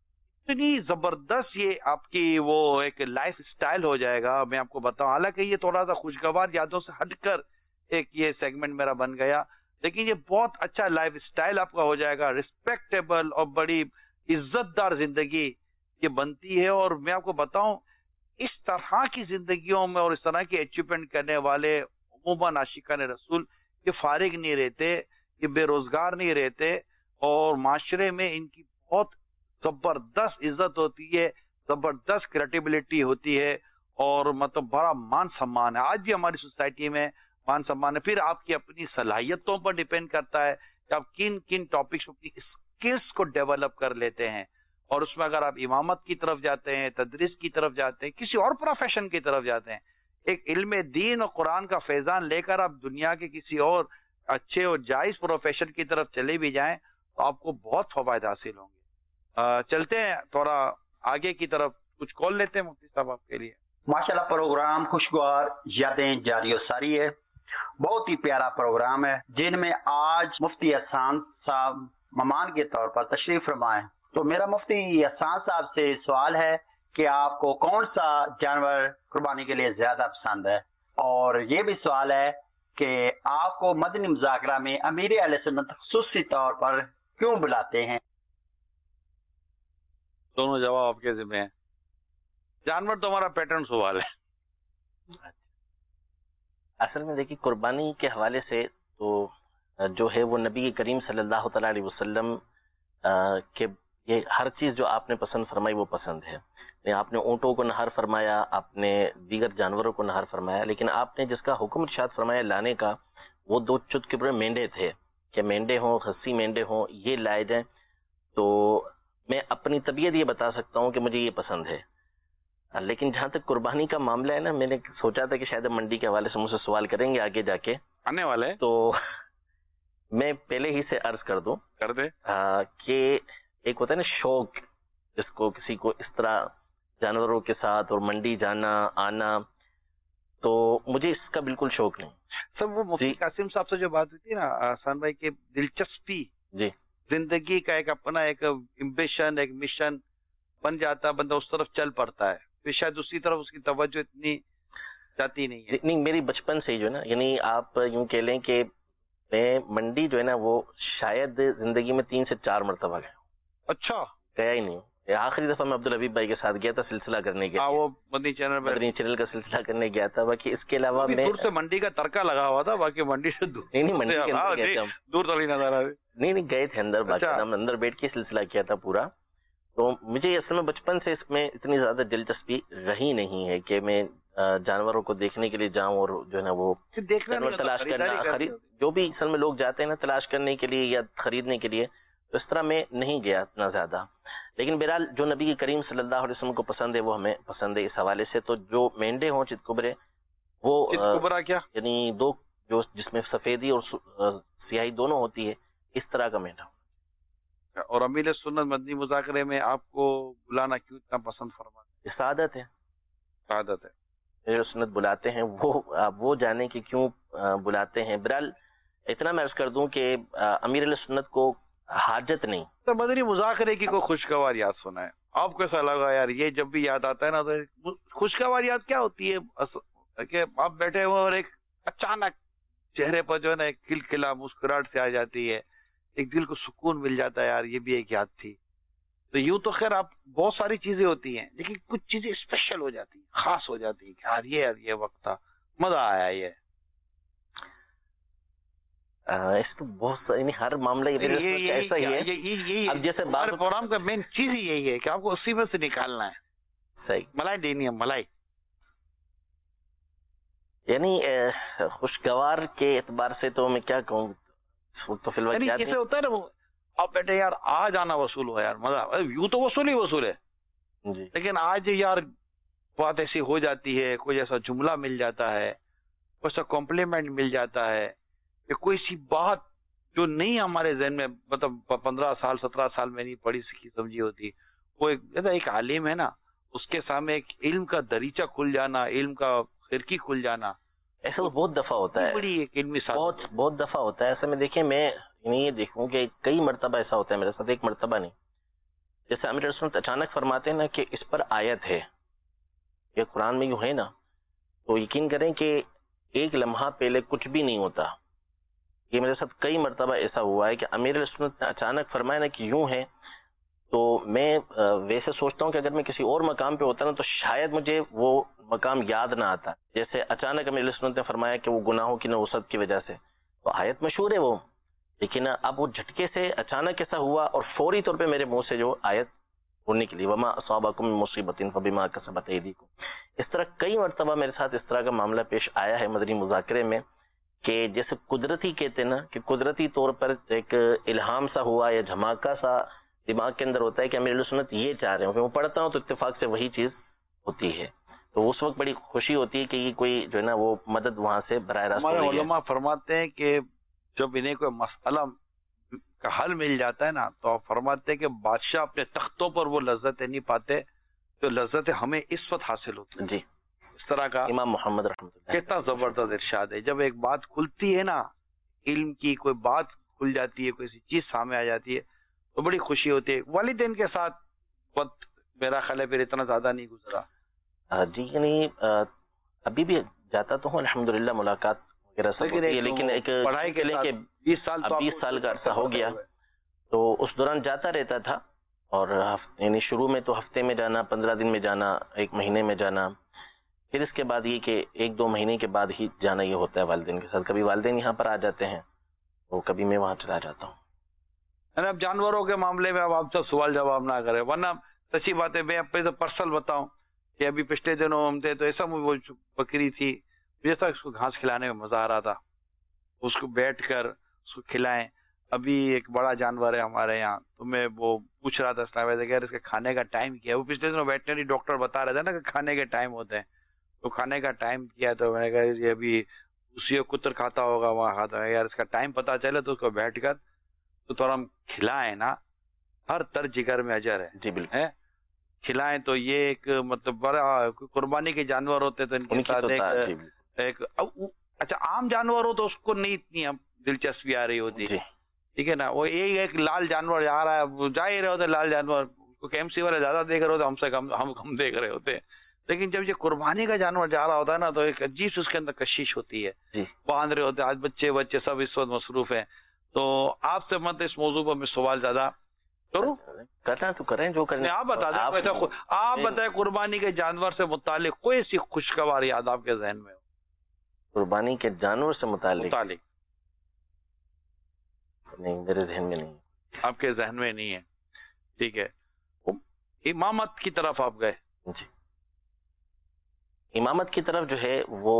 इतनी जबरदस्त ये आपकी वो एक लाइफ स्टाइल हो जाएगा, मैं आपको बताऊं। हालांकि ये थोड़ा सा खुशगवार यादों से हटकर एक ये सेगमेंट मेरा बन गया, लेकिन ये बहुत अच्छा लाइफ स्टाइल आपका हो जाएगा, रिस्पेक्टेबल और बड़ी इज्जतदार जिंदगी ये बनती है। और मैं आपको बताऊं इस तरह की जिंदगियों में और इस तरह की अचीवमेंट करने वाले उमूमन आशिकान रसूल ये फारिग नहीं रहते, ये बेरोजगार नहीं रहते, और माशरे में इनकी बहुत जबरदस्त इज्जत होती है, जबरदस्त क्रेडिबिलिटी होती है, और मतलब बड़ा मान सम्मान है। आज भी हमारी सोसाइटी में मान सम्मान है। फिर आपकी अपनी सलाहियतों पर डिपेंड करता है कि आप किन किन टॉपिक्स अपनी स्किल्स को डेवलप कर लेते हैं, और उसमें अगर आप इमामत की तरफ जाते हैं, तदरीस की तरफ जाते हैं, किसी और प्रोफेशन की तरफ जाते हैं, एक इल्म दीन और कुरान का फैजान लेकर आप दुनिया के किसी और अच्छे और जायज प्रोफेशन की तरफ चले भी जाएं तो आपको बहुत फवायद हासिल होंगे। चलते हैं थोड़ा आगे की तरफ, कुछ कॉल लेते हैं मुफ्ती साहब आपके लिए। माशाल्लाह प्रोग्राम खुशगवार यादें जारी सारी है, बहुत ही प्यारा प्रोग्राम है, जिनमें आज मुफ्ती अहसान साहब मेहमान के तौर पर तशरीफ फरमाए। तो मेरा मुफ्ती अहसान साहब से सवाल है कि आपको कौन सा जानवर कुर्बानी के लिए ज्यादा पसंद है, और ये भी सवाल है कि आपको मदनी मुज़ाकरा में अमीर अहले सुन्नत खुसूसी तौर पर क्यों बुलाते हैं। दोनों जवाब आपके जिम्मे हैं। जानवर तो हमारा पैटर्न सवाल है। असल में देखिए कुर्बानी के हवाले से तो जो है वो नबी करीम सल्लल्लाहु अलैहि वसल्लम के یہ ہر چیز جو آپ نے پسند فرمائی وہ پسند ہے. آپ نے اونٹوں کو نہر فرمایا, آپ نے دیگر جانوروں کو نہر فرمایا, لیکن آپ نے جس کا حکم ارشاد فرمایا لانے کا وہ 2 چت کے بڑے مینڈے تھے کہ مینڈے ہوں, خصی مینڈے ہوں, یہ لائے جائیں. تو میں اپنی طبیعت یہ بتا سکتا ہوں کہ مجھے یہ پسند ہے. لیکن جہاں تک قربانی کا معاملہ ہے نا, میں نے سوچا تھا کہ شاید منڈی کے حوالے سے مجھ سے سوال کریں گے آگے جا کے آنے والے, تو میں پہلے ہی سے عرض کر دوں کر دے کہ ایک ہوتا ہے نا شوق, جس کو کسی کو اس طرح جانوروں کے ساتھ اور منڈی جانا آنا, تو مجھے اس کا بالکل شوق نہیں. سب وہ مفتی قاسم صاحب سے جو بات ہوئی تھی نا احسان بھائی, کی دلچسپی جی زندگی کا ایک اپنا ایک امبیشن, ایک مشن بن جاتا ہے, بندہ اس طرف چل پڑتا ہے, پھر شاید اسی طرف اس کی توجہ اتنی جاتی نہیں ہے. نہیں, میری بچپن سے ہی جو ہے نا, یعنی آپ یوں کہہ لیں کہ میں منڈی جو ہے نا وہ شاید زندگی میں 3 سے 4 مرتبہ گیا. اچھا, گیا ہی نہیں. آخری دفعہ میں عبدالحبیب بھائی کے ساتھ گیا تھا سلسلہ کرنے کے, وہ مدنی چینل کا سلسلہ کرنے گیا تھا. باقی اس کے علاوہ میں دور سے منڈی کا ترکا لگا ہوا تھا, باقی منڈی سے دور نہیں منڈی کے اندر گئے تھے ہم, دور تک نظر آ رہے. نہیں گئے تھے اندر, باقی ہم اندر بیٹھ کے سلسلہ کیا تھا پورا. تو مجھے اصل میں بچپن سے اس میں اتنی زیادہ دلچسپی رہی نہیں ہے کہ میں جانوروں کو دیکھنے کے لیے جاؤں اور جو ہے نا وہ جانور تلاش کرنا, خرید, جو بھی اصل میں لوگ جاتے ہیں نا تلاش کرنے کے لیے یا خریدنے کے لیے, تو اس طرح میں نہیں گیا اتنا زیادہ. لیکن بہرحال جو نبی کریم صلی اللہ علیہ وسلم کو پسند ہے وہ ہمیں پسند ہے. اس حوالے سے تو جو مینڈے ہوں چت کبرے, وہ کیا یعنی 2 جو جس میں سفیدی اور سیاہی دونوں ہوتی ہے, اس طرح کا مینڈا. اور امیر سنت مدنی مذاکرے میں آپ کو بلانا کیوں اتنا پسند فرماتے ہیں؟ سعادت ہے, سعادت ہے. امیر سنت بلاتے ہیں, وہ جانے کی کیوں بلاتے ہیں. بہرحال اتنا میں عرض کر دوں کہ امیر سنت کو حاجت نہیں. تو مدنی مذاکرے کی کوئی خوشگوار یاد سنا ہے آپ کو؟ ایسا لگا یار یہ جب بھی یاد آتا ہے نا, تو خوشگوار یاد کیا ہوتی ہے کہ آپ بیٹھے ہوئے اور ایک اچانک چہرے پر جو ہے نا ایک کلکلا مسکراہٹ سے آ جاتی ہے, ایک دل کو سکون مل جاتا ہے, یار یہ بھی ایک یاد تھی. تو یوں تو خیر آپ بہت ساری چیزیں ہوتی ہیں, لیکن کچھ چیزیں اسپیشل ہو جاتی ہیں, خاص ہو جاتی ہیں کہ یار یہ وقت تھا, مزہ آیا. یہ اس تو بہت یعنی ہر معاملہ ایسا ہی ہے. اب جیسے پروگرام کا مین چیز ہی یہی ہے کہ آپ کو اسی میں سے نکالنا ہے. صحیح, ملائی دینی ہے, ملائی. یعنی خوشگوار کے اعتبار سے تو میں کیا کہوں, تو فی الوقت جیسے ہوتا ہے نا, آپ بیٹھے یار آج آنا وصول ہو یار, مزہ یوں تو وصول ہے جی, لیکن آج یار بات ایسی ہو جاتی ہے, کوئی ایسا جملہ مل جاتا ہے, کوئی ایسا کمپلیمنٹ مل جاتا ہے, کہ کوئی سی بات جو نہیں ہمارے ذہن میں, مطلب 15 سال 17 سال میں نہیں پڑھی سیکھی سمجھی ہوتی, وہ ایک عالم ہے نا, اس کے سامنے ایک علم کا دریچہ کھل جانا, علم کا کھڑکی کھل جانا, ایسا تو بہت دفعہ ہوتا ہے, بڑی ایک علمی بہت دفعہ ہوتا ہے. ایسا میں دیکھیں, میں یہ دیکھوں کہ کئی مرتبہ ایسا ہوتا ہے میرے ساتھ, ایک مرتبہ نہیں. جیسے امیر سنت اچانک فرماتے ہیں نا کہ اس پر آیت ہے, یہ قرآن میں یوں ہے نا, تو یقین کریں کہ ایک لمحہ پہلے کچھ بھی نہیں ہوتا. یہ میرے ساتھ کئی مرتبہ ایسا ہوا ہے کہ امیر سنت نے اچانک فرمایا نا کہ یوں ہے, تو میں ویسے سوچتا ہوں کہ اگر میں کسی اور مقام پہ ہوتا نا تو شاید مجھے وہ مقام یاد نہ آتا. جیسے اچانک امیر سنت نے فرمایا کہ وہ گناہوں کی نوسط کی وجہ سے, تو آیت مشہور ہے وہ, لیکن اب وہ جھٹکے سے اچانک ایسا ہوا اور فوری طور پہ میرے منہ سے جو آیت پڑھنے کے لیے, وما اصابکم من مصیبۃ فبما کسبت ایدیکم. اس طرح کئی مرتبہ میرے ساتھ اس طرح کا معاملہ پیش آیا ہے مدنی مذاکرے میں, کہ جیسے قدرتی کہتے ہیں نا, کہ قدرتی طور پر ایک الہام سا ہوا یا دھماکہ سا دماغ کے اندر ہوتا ہے کہ امیر سنت یہ چاہ رہے ہوں, میں پڑھتا ہوں تو اتفاق سے وہی چیز ہوتی ہے, تو اس وقت بڑی خوشی ہوتی ہے کہ یہ کوئی جو ہے نا وہ مدد وہاں سے براہ راست. ہمارے علماء فرماتے ہیں کہ جب انہیں کوئی مسئلہ کا حل مل جاتا ہے نا, تو آپ فرماتے ہیں کہ بادشاہ اپنے تختوں پر وہ لذتیں نہیں پاتے جو لذتیں ہمیں اس وقت حاصل ہوتی ہیں. جی, اس طرح کا امام محمد رحمۃ اللہ کتنا زبردست ارشاد ہے. جب ایک بات کھلتی ہے نا, علم کی کوئی بات کھل جاتی ہے, کوئی سی چیز سامنے آ جاتی ہے, تو بڑی خوشی ہوتی ہے. والدین کے ساتھ وقت میرا خیال ہے پھر اتنا زیادہ نہیں گزرا. جی, یعنی ابھی بھی جاتا تو ہوں الحمدللہ, ملاقات وغیرہ سب ہوتی ہے, لیکن ایک پڑھائی کے لیے 20 سال کا عرصہ ہو گیا, تو اس دوران جاتا رہتا تھا. اور یعنی شروع میں تو ہفتے میں جانا, 15 دن میں جانا, 1 مہینے میں جانا, پھر اس کے بعد یہ کہ 1-2 مہینے کے بعد ہی جانا یہ ہوتا ہے والدین کے ساتھ. کبھی والدین یہاں پر آ جاتے ہیں, تو کبھی میں وہاں چلا جاتا ہوں. अब जानवरों के मामले में अब आप सब सवाल जवाब ना करें, वरना सच्ची बात है, मैं अपने तो पर्सनल बताऊं कि अभी पिछले दिनों हम थे तो ऐसा वो बकरी थी, मुझे था उसको घास खिलाने में मजा आ रहा था, उसको बैठकर उसको खिलाएं। अभी एक बड़ा जानवर है हमारे यहाँ, तो मैं वो पूछ रहा था इस्लाम भाई से, इसके खाने का टाइम क्या है? वो पिछले दिनों वेटनरी डॉक्टर बता रहे थे ना कि खाने के टाइम होते हैं, तो खाने का टाइम किया, तो मैंने कहा ये अभी उसी कुतर खाता होगा वहाँ खाता है, यार इसका टाइम पता चले तो उसको बैठ कर तो थोड़ा हम खिलाएं ना, हर तर जिगर में अजर है। जी बिल्कुल है खिलाएं, तो ये एक मतलब बड़ा कुर्बानी के जानवर होते तो इनके साथ एक अच्छा आम जानवर हो तो उसको नहीं इतनी अब दिलचस्पी आ रही होती, ठीक है ना। वो एक लाल जानवर जा रहा है, जा ही रहे होते लाल जानवर, KMC वाले ज्यादा देख रहे होते, हमसे हम देख रहे होते, लेकिन जब ये कुर्बानी का जानवर जा रहा होता है ना, तो एक अजीब से उसके अंदर कशिश होती है, बांध रहे होते हैं, आज बच्चे सब इस वक्त मसरूफ है। तो आपसे मत इस मौजू पर मैं सवाल ज्यादा करूं, करना तो करें जो करना, आप बता दें, आप बताएं कुर्बानी के जानवर से मुतालिक कोई ऐसी खुशगवार याद आपके जहन में हो? कुर्बानी के जानवर से मुतालिक नहीं, मेरे जहन में नहीं, आपके जहन में नहीं है, ठीक है। इमामत की तरफ आप गए जी, इमामत की तरफ जो है वो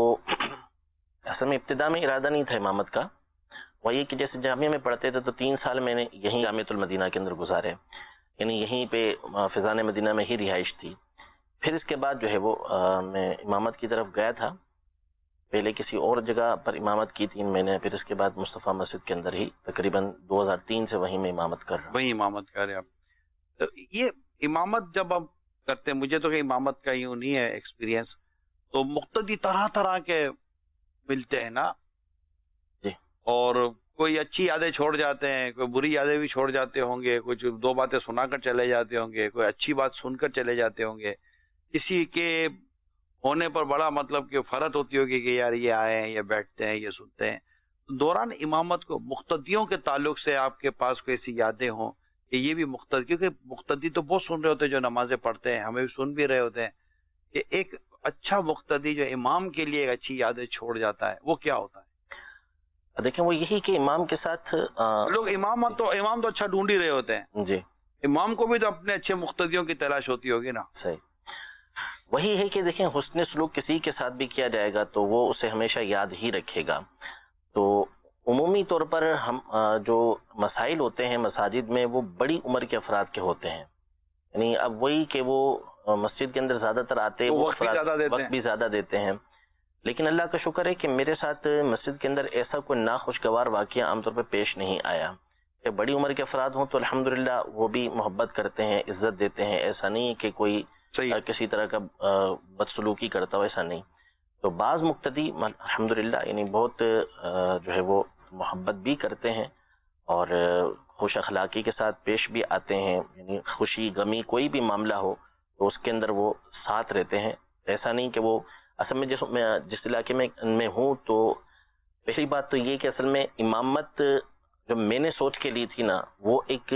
असल में इब्तिदा में इरादा नहीं था इमामत का, वही कि जैसे जामिया में पढ़ते थे तो 3 साल मैंने यहीं जामियतुल मदीना के अंदर गुजारे, यानी यहीं पे फिजान मदीना में ही रिहाइश थी। फिर इसके बाद जो है वो मैं इमामत की तरफ गया था, पहले किसी और जगह पर इमामत की 3 महीने, फिर इसके बाद मुस्तफ़ा मस्जिद के अंदर ही तकरीबन 2003 से वहीं मैं इमामत कर रहा हूँ। वहीं इमामत कर रहे हैं आप। तो ये इमामत जब आप करते हैं, मुझे तो कि इमामत का यूं नहीं है एक्सपीरियंस, तो मुक्तदी तरह तरह के मिलते हैं ना जी, और कोई अच्छी यादें छोड़ जाते हैं, कोई बुरी यादें भी छोड़ जाते होंगे, कुछ 2 बातें सुनाकर चले जाते होंगे, कोई अच्छी बात सुनकर चले जाते होंगे, किसी के होने पर बड़ा मतलब कि फरत होती होगी कि यार ये आए हैं, ये बैठते हैं, ये सुनते हैं। दौरान इमामत को मुक्तदियों के ताल्लुक से आपके पास कोई ऐसी यादें हों कि ये भी मुक्तदी, क्योंकि मुक्तदी तो बहुत सुन रहे होते हैं जो नमाजें पढ़ते हैं, हमें भी सुन भी रहे होते हैं, कि एक अच्छा मुक्तदी जो इमाम के लिए एक अच्छी यादें छोड़ जाता है, वो क्या होता है? देखें वो यही कि इमाम के साथ लोग इमाम तो अच्छा ढूंढ ही रहे होते हैं जी, इमाम को भी तो अपने अच्छे मुक्तदियों की तलाश होती होगी ना। सही, वही है कि देखें हुस्न सलूक किसी के साथ भी किया जाएगा तो वो उसे हमेशा याद ही रखेगा। तो उमूमी तौर पर हम जो मसाइल होते हैं मसाजिद में वो बड़ी उम्र के अफराद के होते हैं, यानी अब वही कि वो मस्जिद के अंदर ज्यादातर आते हैं, वक्त भी ज्यादा देते हैं, लेकिन अल्लाह का शुक्र है कि मेरे साथ मस्जिद के अंदर ऐसा कोई नाखुशगवार वाकया आमतौर पर पेश नहीं आया। कि बड़ी उम्र के अफराद हों तो अल्हम्दुलिल्लाह वो भी मोहब्बत करते हैं, इज्जत देते हैं, ऐसा नहीं है कि कोई किसी तरह का बदसलूकी करता हो, ऐसा नहीं। तो बाज मुक्तदी अल्हम्दुलिल्लाह यानी बहुत जो है वो मोहब्बत भी करते हैं और खुश अखलाकी के साथ पेश भी आते हैं, यानी खुशी गमी कोई भी मामला हो तो उसके अंदर वो साथ रहते हैं। ऐसा नहीं कि वो असल में जिस इलाके में हूँ तो पहली बात तो ये कि असल में इमामत जो मैंने सोच के ली थी ना वो एक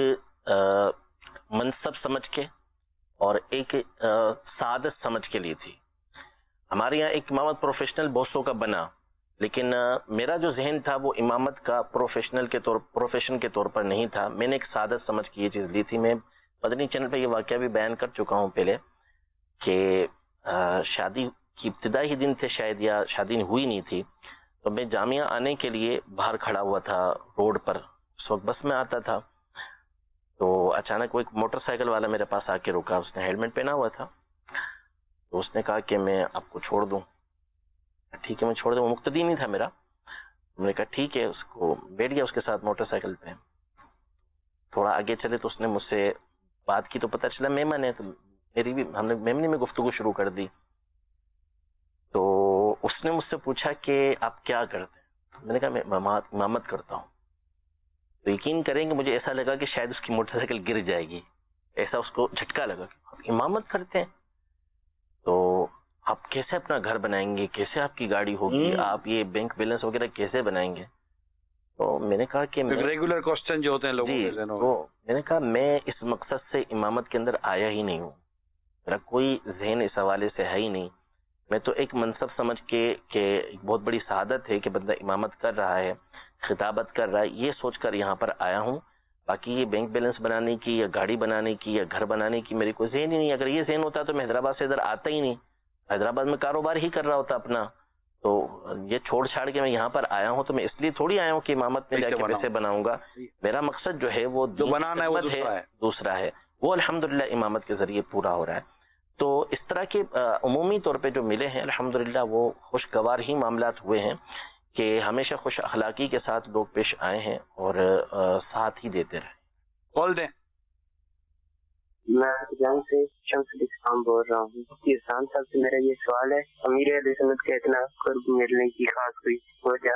मनसब समझ के और एक सादत समझ के ली थी। हमारे यहाँ एक इमामत प्रोफेशनल बॉसों का बना, लेकिन मेरा जो जहन था वो इमामत का प्रोफेशन के तौर पर नहीं था। मैंने एक सादत समझ के ये चीज़ ली थी। मैं मदनी चैनल पे ये वाकया भी बयान कर चुका हूँ पहले कि शादी की इब्तिदाई दिन थे शायद, या शादी हुई नहीं थी, तो मैं जामिया आने के लिए बाहर खड़ा हुआ था रोड पर, उस वक्त बस में आता था, तो अचानक वो एक मोटरसाइकिल वाला मेरे पास आके रुका। उसने हेलमेट पहना हुआ था, तो उसने कहा कि मैं आपको छोड़ दूं। ठीक है मैं छोड़ दूं, वो मुक्तदी नहीं था मेरा। मैंने कहा ठीक है, उसको बैठ गया उसके साथ मोटरसाइकिल पे। थोड़ा आगे चले तो उसने मुझसे बात की, तो पता चला मेमन है, तो मेरी भी हमने मेमनी में गुफ्तगू शुरू कर दी। तो उसने मुझसे पूछा कि आप क्या करते हैं? मैंने कहा मैं इमामत करता हूँ। तो यकीन करेंगे मुझे ऐसा लगा कि शायद उसकी मोटरसाइकिल गिर जाएगी, ऐसा उसको झटका लगा। आप इमामत करते हैं तो आप कैसे अपना घर बनाएंगे, कैसे आपकी गाड़ी होगी, आप ये बैंक बैलेंस वगैरह कैसे बनाएंगे? तो मैंने कहा कि रेगुलर क्वेश्चन जो होते हैं लोगों के, तो मैंने कहा मैं इस मकसद से इमामत के अंदर आया ही नहीं हूँ, मेरा कोई जहन इस हवाले से है ही नहीं। मैं तो एक मनसब समझ के बहुत बड़ी सआदत है कि बंदा इमामत कर रहा है, खिताबत कर रहा है, ये सोचकर यहाँ पर आया हूँ। باقی یہ بینک بیلنس بنانے کی یا گاڑی بنانے کی یا گھر بنانے کی میری کوئی ذہن ہی نہیں. اگر یہ ذہن ہوتا تو میں حیدرآباد سے ادھر آتا ہی نہیں, حیدرآباد میں کاروبار ہی کر رہا ہوتا اپنا. تو یہ چھوڑ چھاڑ کے میں یہاں پر آیا ہوں تو میں اس لیے تھوڑی آیا ہوں کہ امامت میں جا کے پیسے بناؤں گا. میرا مقصد جو ہے وہ جو بنانا ہے وہ دوسرا ہے, وہ الحمدللہ امامت کے ذریعے پورا ہو رہا ہے. تو اس طرح کے عمومی طور پہ جو ملے ہیں الحمدللہ وہ خوشگوار ہی معاملات ہوئے ہیں کہ ہمیشہ خوش اخلاقی کے ساتھ لوگ پیش آئے ہیں اور ساتھ ہی دیتے رہے. کال دیں. میں جنگ سے شمس الاسلام بول رہا ہوں. احسان صاحب سے میرا یہ سوال ہے, امیر اہل سنت کا اتنا قرب ملنے کی خاص کوئی وجہ؟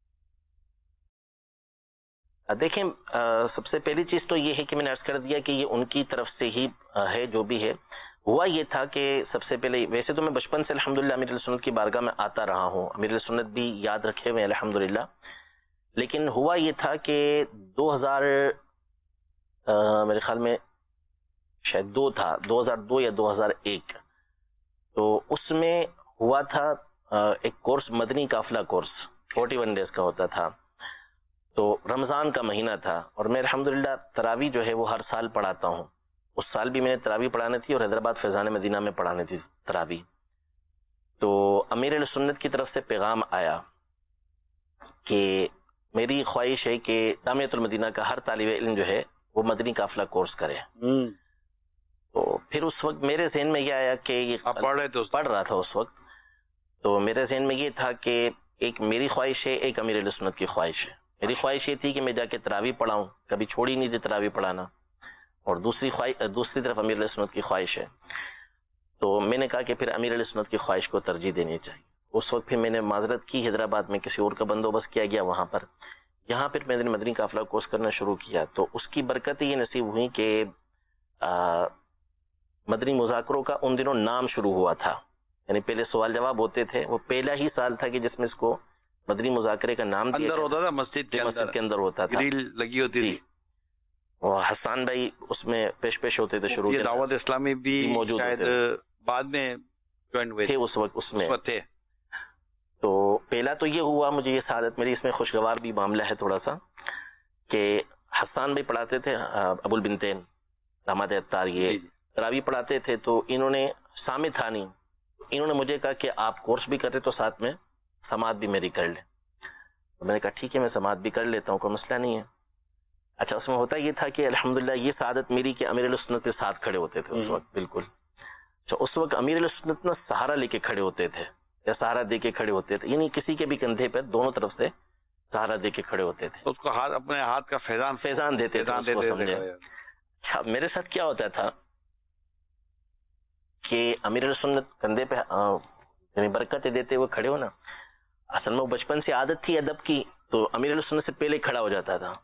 دیکھیں, سب سے پہلی چیز تو یہ ہے کہ میں نے عرض کر دیا کہ یہ ان کی طرف سے ہی ہے. جو بھی ہے ہوا یہ تھا کہ سب سے پہلے, ویسے تو میں بچپن سے الحمدللہ امیر اہل سنت کی بارگاہ میں آتا رہا ہوں, امیر اہل سنت بھی یاد رکھے ہوئے الحمدللہ. لیکن ہوا یہ تھا کہ 2000 میرے خیال میں شاید 2002 یا 2001, تو اس میں ہوا تھا ایک کورس, مدنی قافلہ کورس 41 ڈیز کا ہوتا تھا. تو رمضان کا مہینہ تھا اور میں الحمدللہ تراویح جو ہے وہ ہر سال پڑھاتا ہوں. اس سال بھی میں نے تراویح پڑھانی تھی اور حیدرآباد فیضان مدینہ میں پڑھانی تھی تراویح. تو امیر اہل سنت کی طرف سے پیغام آیا کہ میری خواہش ہے کہ جامعۃ المدینہ کا ہر طالب علم جو ہے وہ مدنی قافلہ کورس کرے. تو پھر اس وقت میرے ذہن میں یہ آیا کہ یہ پڑھ رہا تھا اس وقت, تو میرے ذہن میں یہ تھا کہ ایک میری خواہش ہے, ایک امیر اہل سنت کی خواہش ہے. میری خواہش یہ تھی کہ میں جا کے تراویح پڑھاؤں, کبھی چھوڑی نہیں تھی تراویح پڑھانا, اور دوسری طرف امیر اہل سنت کی خواہش ہے. تو میں نے کہا کہ پھر امیر اہل سنت کی خواہش کو ترجیح دینی چاہیے. اس وقت پھر میں نے معذرت کی, حیدرآباد میں کسی اور کا بندوبست کیا گیا وہاں پر. یہاں پھر میں نے مدنی قافلہ کورس کرنا شروع کیا, تو اس کی برکت یہ نصیب ہوئی کہ مدنی مذاکروں کا ان دنوں نام شروع ہوا تھا. یعنی پہلے سوال جواب ہوتے تھے, وہ پہلا ہی سال تھا کہ جس میں اس کو مدنی مذاکرے کا نام اندر ہوتا تھا, مسجد کے اندر ہوتا تھا, گریل لگی ہوتی تھی. اور حسان بھائی اس میں پیش ہوتے تھے. شروع دعوت اسلامی بھی موجود بعد میں جوائن ہوئے تھے اس وقت, اس میں تھے. تو پہلا تو یہ ہوا مجھے یہ سعادت, میری اس میں خوشگوار بھی معاملہ ہے تھوڑا سا, کہ حسان بھائی پڑھاتے تھے, ابو البنتین داماد اتار, یہ تراویح پڑھاتے تھے. تو انہوں نے سامع تھانی, انہوں نے مجھے کہا کہ آپ کورس بھی کرتے تو ساتھ میں سماعت بھی میری کر لیں. میں نے کہا ٹھیک ہے, میں سماعت بھی کر لیتا ہوں, کوئی مسئلہ نہیں ہے. اچھا, اس میں ہوتا یہ تھا کہ الحمدللہ یہ سعادت میری کہ امیر اہل سنت کے ساتھ کھڑے ہوتے تھے اس وقت. بالکل. اچھا, اس وقت امیر اہل سنت نا سہارا لے کے کھڑے ہوتے تھے, یا سہارا دے کے کھڑے ہوتے تھے, یعنی کسی کے بھی کندھے پہ دونوں طرف سے سہارا دے کے کھڑے ہوتے تھے. اس کو اپنے ہاتھ کا فیضان دیتے تھے. اچھا, میرے ساتھ کیا ہوتا تھا کہ امیر اہل سنت کندھے پہ یعنی برکتیں دیتے ہوئے کھڑے ہو نا, اصل میں بچپن سے عادت تھی ادب کی, تو امیر اہل سنت سے پہلے کھڑا ہو جاتا تھا,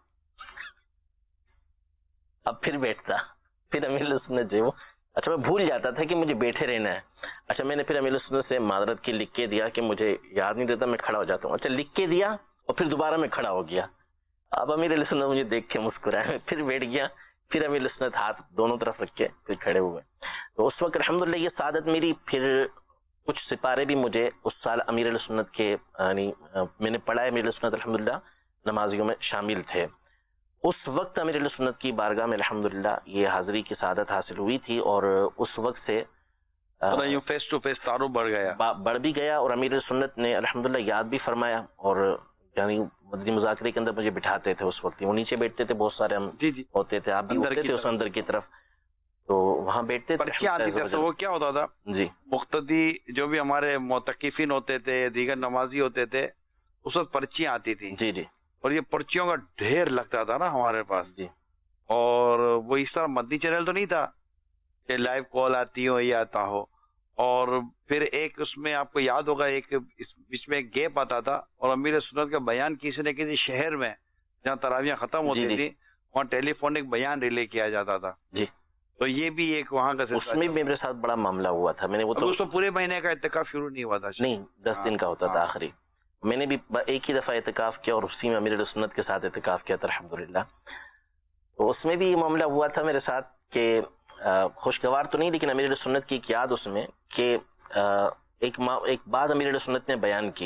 اب پھر بیٹھتا, پھر امیر اہل سنت جو اچھا میں بھول جاتا تھا کہ مجھے بیٹھے رہنا ہے. اچھا, میں نے پھر امیر اہل سنت سے معذرت کی, لکھ کے دیا کہ مجھے یاد نہیں رہتا, میں کھڑا ہو جاتا ہوں. اچھا, لکھ کے دیا اور پھر دوبارہ میں کھڑا ہو گیا. اب امیر اہل سنت مجھے دیکھ کے مسکرائے, پھر بیٹھ گیا, پھر امیر اہل سنت ہاتھ دونوں طرف رکھ کے پھر کھڑے ہوئے. تو اس وقت الحمدللہ یہ سعادت میری. پھر کچھ سپارے بھی مجھے اس سال امیر اہل سنت کے, یعنی میں نے پڑھا ہے امیر اہل سنت الحمدللہ نمازیوں میں شامل تھے. اس وقت امیر اہل سنت کی بارگاہ میں الحمدللہ یہ حاضری کی سعادت حاصل ہوئی تھی, اور اس وقت سے فیس ٹو فیس تعارف بڑھ بھی گیا. اور امیر اہل سنت نے الحمدللہ یاد بھی فرمایا, اور یعنی مدنی مذاکرے کے اندر مجھے بٹھاتے تھے. اس وقت وہ نیچے بیٹھتے تھے, بہت سارے ہم ہوتے تھے, آپ بھی ہوتے تھے اس اندر کی طرف, تو وہاں بیٹھتے تھے. تو وہ کیا ہوتا تھا جی, مقتدی جو بھی ہمارے معتکفین ہوتے تھے, دیگر نمازی ہوتے تھے, اس وقت پرچیاں آتی تھی. جی جی, اور یہ پرچیوں کا ڈھیر لگتا تھا نا ہمارے پاس. جی, اور وہ اس طرح مدنی چینل تو نہیں تھا کہ لائیو کال آتی ہو یا آتا ہو. اور پھر ایک اس میں آپ کو یاد ہوگا ایک بیچ میں ایک گیپ آتا تھا, اور امیر سنت کا بیان کسی نہ کسی شہر میں جہاں تراویحیں ختم ہوتی تھی وہاں ٹیلی فونک بیان ریلے کیا جاتا تھا. جی, تو یہ بھی ایک وہاں کا اس میں میرے ساتھ بڑا معاملہ ہوا تھا. میں نے وہ تو اس کو پورے مہینے کا اعتکاف شروع نہیں ہوا تھا, نہیں 10 دن کا ہوتا تھا آخری. میں نے بھی ایک ہی دفعہ اعتکاف کیا, اور اسی میں امیر اہل سنت کے ساتھ اعتکاف کیا تھا الحمدللہ. تو اس میں بھی یہ معاملہ ہوا تھا میرے ساتھ کہ خوشگوار تو نہیں, لیکن امیر اہل سنت کی ایک یاد اس میں کہ ایک بات امیر اہل سنت نے بیان کی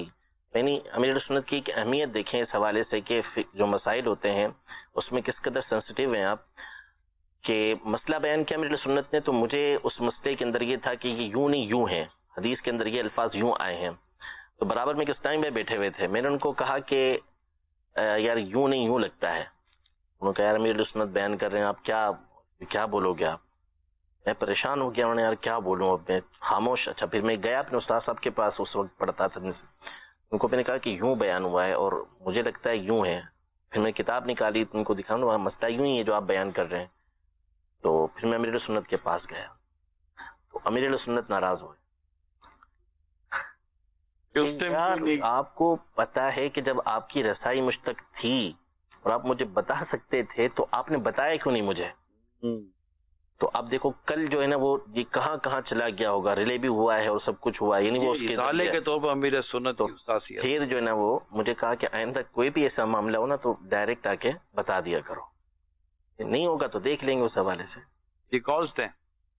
یعنی امیر سنت کی ایک اہمیت دیکھیں اس حوالے سے کہ جو مسائل ہوتے ہیں اس میں کس قدر سینسٹیو ہیں آپ، کہ مسئلہ بیان کیا امیر سنت نے، تو مجھے اس مسئلے کے اندر یہ تھا کہ یہ یوں نہیں یوں ہے، حدیث کے اندر یہ الفاظ یوں آئے ہیں. تو برابر میں کس ٹائم میں بیٹھے ہوئے تھے، میں نے ان کو کہا کہ یار یوں نہیں یوں لگتا ہے. انہوں نے کہا یار امیر سنت بیان کر رہے ہیں، آپ کیا بولو گے آپ. میں پریشان ہو گیا، انہوں نے یار کیا بولوں، اب میں خاموش. اچھا پھر میں گیا اپنے استاد صاحب کے پاس، اس وقت پڑھتا تھا، ان کو میں نے کہا کہ یوں بیان ہوا ہے اور مجھے لگتا ہے یوں ہے. پھر میں کتاب نکالی ان کو دکھاؤں، مسئلہ یوں ہی ہے جو آپ بیان کر رہے ہیں. تو پھر میں امیر سنت کے پاس گیا تو امیر سنت ناراض ہوئے. آپ کو پتا ہے کہ جب آپ کی رسائی مجھ تک تھی اور آپ مجھے بتا سکتے تھے تو آپ نے بتایا کیوں نہیں مجھے. تو اب دیکھو کل جو ہے نا وہ یہ کہاں کہاں چلا گیا ہوگا، ریلے بھی ہوا ہے اور سب کچھ ہوا ہے، یعنی وہ اس کے طور پر امیر سنت پھر جو ہے نا وہ مجھے کہا کہ آئندہ کوئی بھی ایسا معاملہ ہو نا تو ڈائریکٹ آ کے بتا دیا کرو، نہیں ہوگا تو دیکھ لیں گے اس حوالے سے. یہ کالز تھے.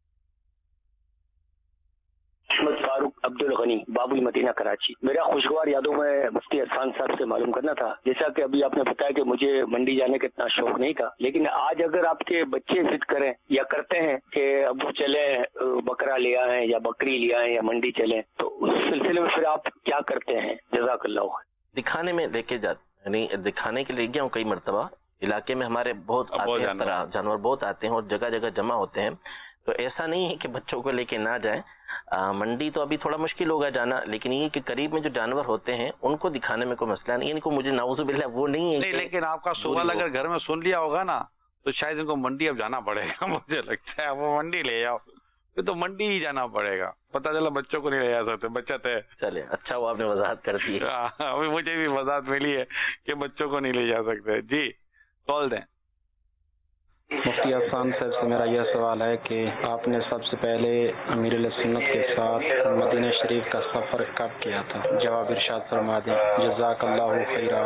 احمد فاروق عبد الغنی، باب المدینہ، کراچی. میرا خوشگوار یادوں میں مفتی احسان صاحب سے معلوم کرنا تھا، جیسا کہ ابھی آپ نے بتایا کہ مجھے منڈی جانے کا اتنا شوق نہیں تھا، لیکن آج اگر آپ کے بچے ضد کریں یا کرتے ہیں کہ ابو چلیں بکرا لے آئیں یا بکری لے آئیں یا منڈی چلیں، تو اس سلسلے میں پھر آپ کیا کرتے ہیں؟ جزاک اللہ خیر. دکھانے میں لے کے جاتے، یعنی دکھانے کے لیے گیا ہوں کئی مرتبہ. علاقے میں ہمارے بہت آتے ہیں، جانور بہت آتے ہیں اور جگہ جگہ جمع ہوتے ہیں، تو ایسا نہیں ہے کہ بچوں کو لے کے نہ جائیں. منڈی تو ابھی تھوڑا مشکل ہوگا جانا، لیکن یہ کہ قریب میں جو جانور ہوتے ہیں ان کو دکھانے میں کوئی مسئلہ نہیں. ان کو مجھے نعوذ باللہ وہ نہیں ہے. لیکن آپ کا سوال اگر گھر میں سن لیا ہوگا نا تو شاید ان کو منڈی اب جانا پڑے گا. مجھے لگتا ہے وہ منڈی لے جاؤ، پھر تو منڈی ہی جانا پڑے گا. پتہ چلا بچوں کو نہیں لے جا سکتے، بچت ہے. چلے اچھا وہ آپ نے وضاحت کر دی. ابھی مجھے بھی وضاحت ملی ہے کہ بچوں کو نہیں لے جا سکتے. جی کال دیں. مفتی احسان صاحب سے میرا یہ سوال ہے کہ آپ نے سب سے پہلے امیر سنت کے ساتھ مدینہ شریف کا سفر کب کیا تھا؟ جواب ارشاد فرما دیں، جزاک اللہ خیرا.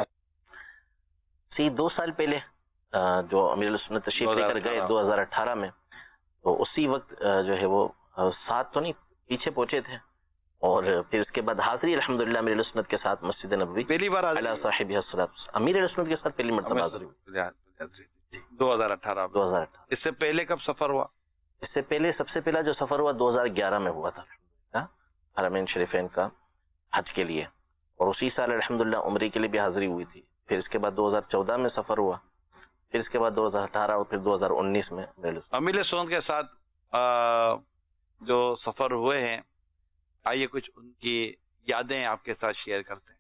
2 سال پہلے جو امیر سنت تشریف لے کر گئے 2018 میں، تو اسی وقت جو ہے وہ 7 تو نہیں پیچھے پہنچے تھے، اور پھر اس کے بعد حاضری الحمدللہ امیر سنت کے ساتھ مسجد نبوی پہلی بار علی صاحب الصلاۃ امیر سنت کے ساتھ پہلی مرتبہ حاضری 2018. اس سے پہلے کب سفر ہوا؟ اس سے پہلے سب سے پہلا جو سفر ہوا 2011 میں ہوا تھا حرمین شریفین کا حج کے لیے، اور اسی سال الحمدللہ عمرے کے لیے بھی حاضری ہوئی تھی. پھر اس کے بعد 2014 میں سفر ہوا، پھر اس کے بعد 2018 اور پھر 2019 میں. امیر سنت کے ساتھ جو سفر ہوئے ہیں، آئیے کچھ ان کی یادیں آپ کے ساتھ شیئر کرتے ہیں.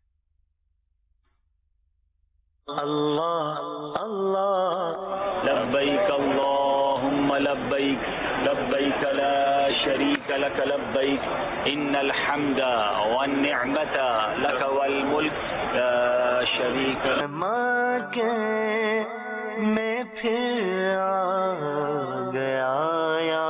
اللہ اللہ لبیک اللہم لبیک لبیک لا شریک لک لبیک ان الحمد والنعمت لک والملک لا شریک لک. ماں کے میں پھر آ گیا یا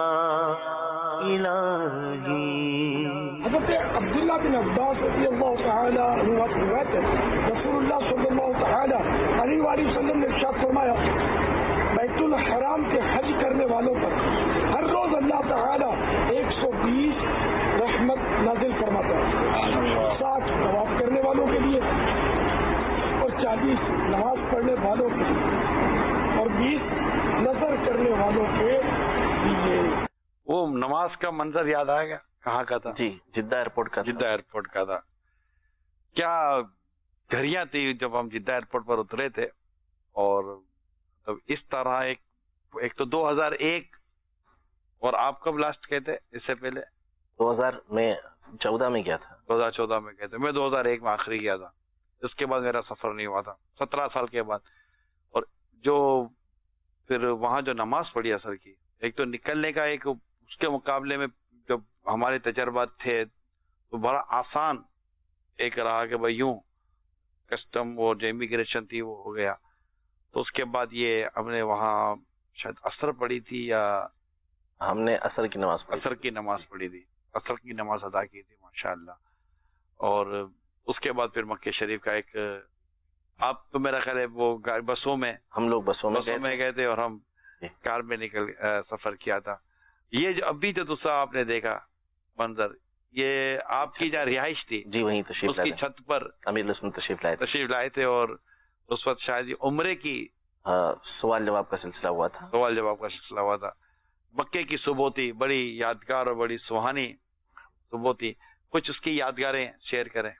الہی. حضرت عبداللہ بن عباس رضی اللہ تعالی عنہ روایت ہے، رسول اللہ صلی اللہ تعالی علیہ وآلہ وسلم نے ارشاد فرمایا، بیت الحرام کے حج کرنے والوں پر ہر روز اللہ تعالی 120 رحمت نازل فرماتا ہے، 60 طواف کرنے والوں کے لیے اور 40 نماز پڑھنے والوں کے لیے اور 20 نظر کرنے والوں کے لیے. وہ نماز کا منظر یاد آئے گا؟ کہاں کا تھا؟ جی جدہ ایئرپورٹ کا. جدہ ایئرپورٹ کا تھا. کیا گھڑیاں تھی جب ہم جدہ ایئرپورٹ پر اترے تھے، اور تب اس طرح ایک تو 2001، اور آپ کب لاسٹ گئے تھے اس سے پہلے؟ 2014 میں گیا تھا. 2014 میں گئے تھے. میں 2001 میں آخری گیا تھا. اس کے بعد میرا سفر نہیں ہوا تھا 17 سال کے بعد. اور جو پھر وہاں جو نماز پڑھی اثر کی، ایک تو نکلنے کا ایک اس کے مقابلے میں جب ہمارے تجربات تھے تو بڑا آسان ایک رہا کہ بھائی یوں کسٹم اور جو امیگریشن تھی وہ ہو گیا. تو اس کے بعد یہ ہم نے وہاں شاید عصر پڑھی تھی یا ہم نے عصر کی نماز پڑھی، عصر کی نماز پڑھی تھی، عصر کی نماز ادا کی تھی ماشاءاللہ. اور اس کے بعد پھر مکہ شریف کا ایک، آپ تو میرا خیال ہے وہ بسوں میں، ہم لوگ بسوں میں گئے تھے اور ہم کار میں نکل سفر کیا تھا. یہ جو ابھی جو دوسرا آپ نے دیکھا منظر، یہ آپ کی جہاں رہائش تھی جی وہیں تشریف اس لائے کی چھت پر امیر سنت تشریف لائے تھے، اور اس وقت شاید یہ عمرے کی سوال جواب کا سلسلہ ہوا تھا، سوال جواب کا سلسلہ ہوا تھا. مکے کی صبح تھی، بڑی یادگار اور بڑی سہانی صبح تھی. کچھ اس کی یادگاریں شیئر کریں.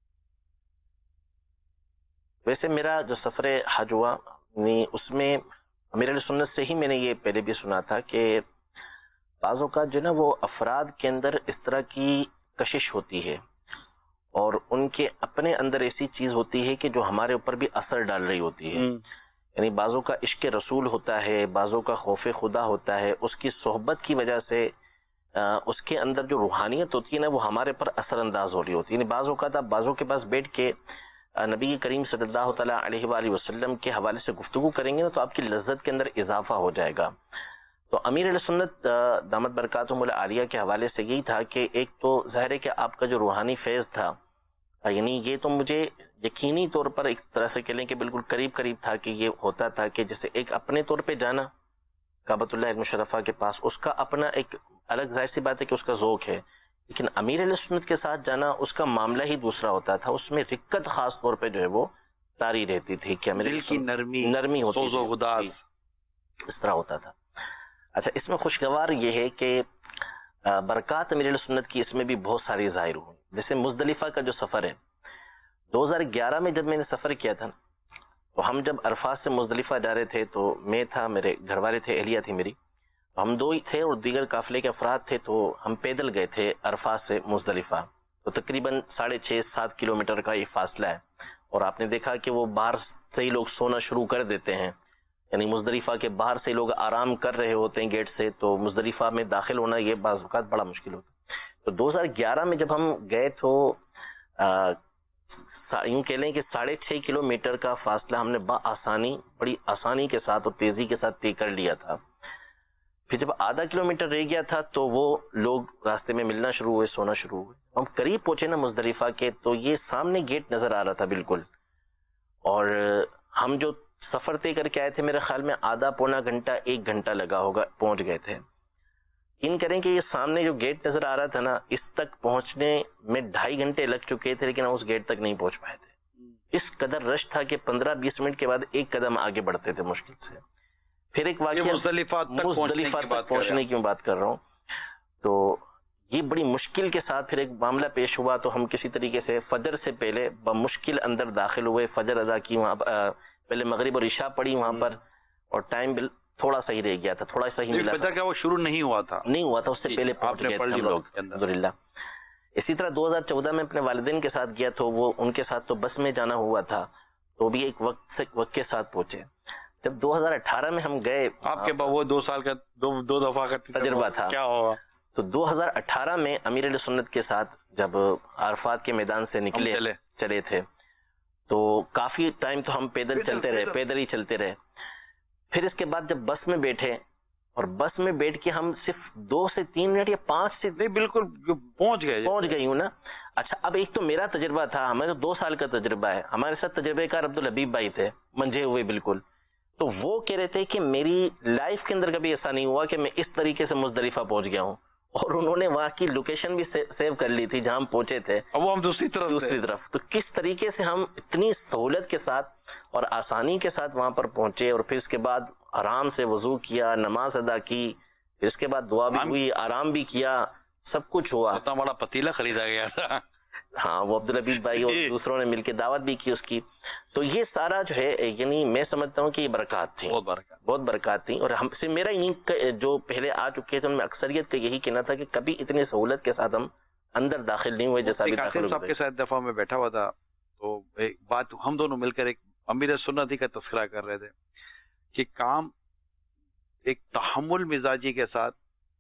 ویسے میرا جو سفر حج ہوا اس میں امیر علیہ سنت سے ہی میں نے یہ پہلے بھی سنا تھا کہ بعض اوقات جو نا وہ افراد کے اندر اس طرح کی کشش ہوتی ہے اور ان کے اپنے اندر ایسی چیز ہوتی ہے کہ جو ہمارے اوپر بھی اثر ڈال رہی ہوتی ہے. یعنی بعضوں کا عشق رسول ہوتا ہے، بعضوں کا خوف خدا ہوتا ہے، اس کی صحبت کی وجہ سے اس کے اندر جو روحانیت ہوتی ہے نا وہ ہمارے پر اثر انداز ہو رہی ہوتی ہے. یعنی بعض اوقات آپ بعضوں کے پاس بیٹھ کے نبی کریم صلی اللہ تعالیٰ علیہ وآلہ وسلم کے حوالے سے گفتگو کریں گے نا تو آپ کی لذت کے اندر اضافہ ہو جائے گا. تو امیر علیہ سنت دامت برکاتہم العالیہ کے حوالے سے یہی تھا کہ ایک تو ظاہر ہے کہ آپ کا جو روحانی فیض تھا، یعنی یہ تو مجھے یقینی طور پر ایک طرح سے کہہ لیں کہ بالکل قریب قریب تھا کہ یہ ہوتا تھا کہ جیسے ایک اپنے طور پہ جانا کعبۃ اللہ المشرفہ کے پاس، اس کا اپنا ایک الگ ظاہر سی بات ہے کہ اس کا ذوق ہے، لیکن امیر علیہ سنت کے ساتھ جانا اس کا معاملہ ہی دوسرا ہوتا تھا. اس میں رقت خاص طور پہ جو ہے وہ طاری رہتی تھی کہ دل کی نرمی ہوتی سوز و گداز اس طرح ہوتا تھا. اچھا، اس میں خوشگوار یہ ہے کہ برکات امیر علیہ سنت کی اس میں بھی بہت ساری ظاہر ہوئی. جیسے مزدلفہ کا جو سفر ہے 2011 میں جب میں نے سفر کیا تھا تو ہم جب عرفات سے مزدلفہ جا رہے تھے تو میں تھا، میرے گھر والے تھے، اہلیہ تھی میری، ہم دو ہی تھے اور دیگر قافلے کے افراد تھے. تو ہم پیدل گئے تھے عرفات سے مزدلفہ، تو تقریباً 6.5-7 کلومیٹر کا یہ فاصلہ ہے. اور آپ نے دیکھا کہ وہ باہر سے ہی لوگ سونا شروع کر دیتے ہیں، یعنی مزدلفہ کے باہر سے لوگ آرام کر رہے ہوتے ہیں گیٹ سے، تو مزدلفہ میں داخل ہونا یہ بعض اوقات بڑا مشکل ہوتا. تو 2011 میں جب ہم گئے تو یوں کہہ لیں کہ 6.5 کلومیٹر کا فاصلہ ہم نے بڑی آسانی کے ساتھ اور تیزی کے ساتھ طے کر لیا تھا. پھر جب آدھا کلومیٹر رہ گیا تھا تو وہ لوگ راستے میں ملنا شروع ہوئے، سونا شروع ہوئے. ہم قریب پہنچے نا مزدلفہ کے تو یہ سامنے گیٹ نظر آ رہا تھا بالکل، اور ہم جو سفر طے کر کے آئے تھے میرے خیال میں آدھا پونا گھنٹہ 1 گھنٹہ لگا ہوگا، پہنچ گئے تھے. ان کریں کہ یہ سامنے جو گیٹ نظر آ رہا تھا نا اس تک پہنچنے میں 2.5 گھنٹے لگ چکے تھے، لیکن ہم اس گیٹ تک نہیں پہنچ پائے تھے. اس قدر رش تھا کہ 15-20 منٹ کے بعد 1 قدم آگے بڑھتے تھے مشکل سے. پھر ایک واقعہ مزدلفہ تک پہنچنے کی بات کر رہا ہوں، تو یہ بڑی مشکل کے ساتھ پھر ایک معاملہ پیش ہوا. تو ہم کسی طریقے سے فجر سے پہلے بمشکل اندر داخل ہوئے، فجر ادا کی، وہاں پہلے مغرب اور عشاء پڑھی وہاں پر، اور ٹائم تھوڑا سا ہی رہ گیا تھا، تھوڑا سا ہی ملا تھا. کیا وہ شروع نہیں ہوا تھا اس سے پہلے پہنچ گئے تھے لوگ الحمدللہ. اسی طرح 2014 میں اپنے والدین کے ساتھ گیا تو وہ ان کے ساتھ تو بس میں جانا ہوا تھا، تو بھی ایک وقت کے ساتھ پہنچے. جب 2018 میں ہم گئے، آپ کے وہ 2 سال کا دو دفعہ کا تجربہ تھا، کیا ہوا؟ تو 2018 میں امیر علیہ سنت کے ساتھ جب عرفات کے میدان سے چلے تھے تو کافی ٹائم تو ہم پیدل ہی چلتے رہے. پھر اس کے بعد جب بس میں بیٹھے، اور بس میں بیٹھ کے ہم صرف 2 سے 3 منٹ یا 5 سے بالکل پہنچ گئی ہوں نا. اچھا، اب ایک تو میرا تجربہ تھا، ہمارے 2 سال کا تجربہ ہے، ہمارے ساتھ تجربے کار عبدالحبیب بھائی تھے، منجھے ہوئے بالکل. تو وہ کہہ رہے تھے کہ میری لائف کے اندر کبھی ایسا نہیں ہوا کہ میں اس طریقے سے مزدلفہ پہنچ گیا ہوں. اور انہوں نے وہاں کی لوکیشن بھی سیو کر لی تھی جہاں ہم پہنچے تھے، اب وہ ہم دوسری طرف. تو کس طریقے سے ہم اتنی سہولت کے ساتھ اور آسانی کے ساتھ وہاں پر پہنچے، اور پھر اس کے بعد آرام سے وضو کیا، نماز ادا کی، پھر اس کے بعد دعا بھی ہوئی، آرام بھی کیا، سب کچھ ہوا. اتنا بڑا پتیلا خریدا گیا تھا. ہاں، وہ عبدالحبیب بھائی اور دوسروں نے مل کے دعوت بھی کی اس کی. تو یہ سارا جو ہے یعنی میں سمجھتا ہوں کہ یہ برکات تھی، بہت برکات تھی. اور ہم سے میرا جو پہلے آ چکے تھے ان میں اکثریت کا یہی کہنا تھا کہ کبھی اتنی سہولت کے ساتھ ہم اندر داخل نہیں ہوئے جیسا بھی داخل صاحب کے ساتھ دفعہ میں بیٹھا ہوا تھا تو ایک بات ہم دونوں مل کر ایک امیر سنت کا تذکرہ کر رہے تھے کہ کام ایک تحمل مزاجی کے ساتھ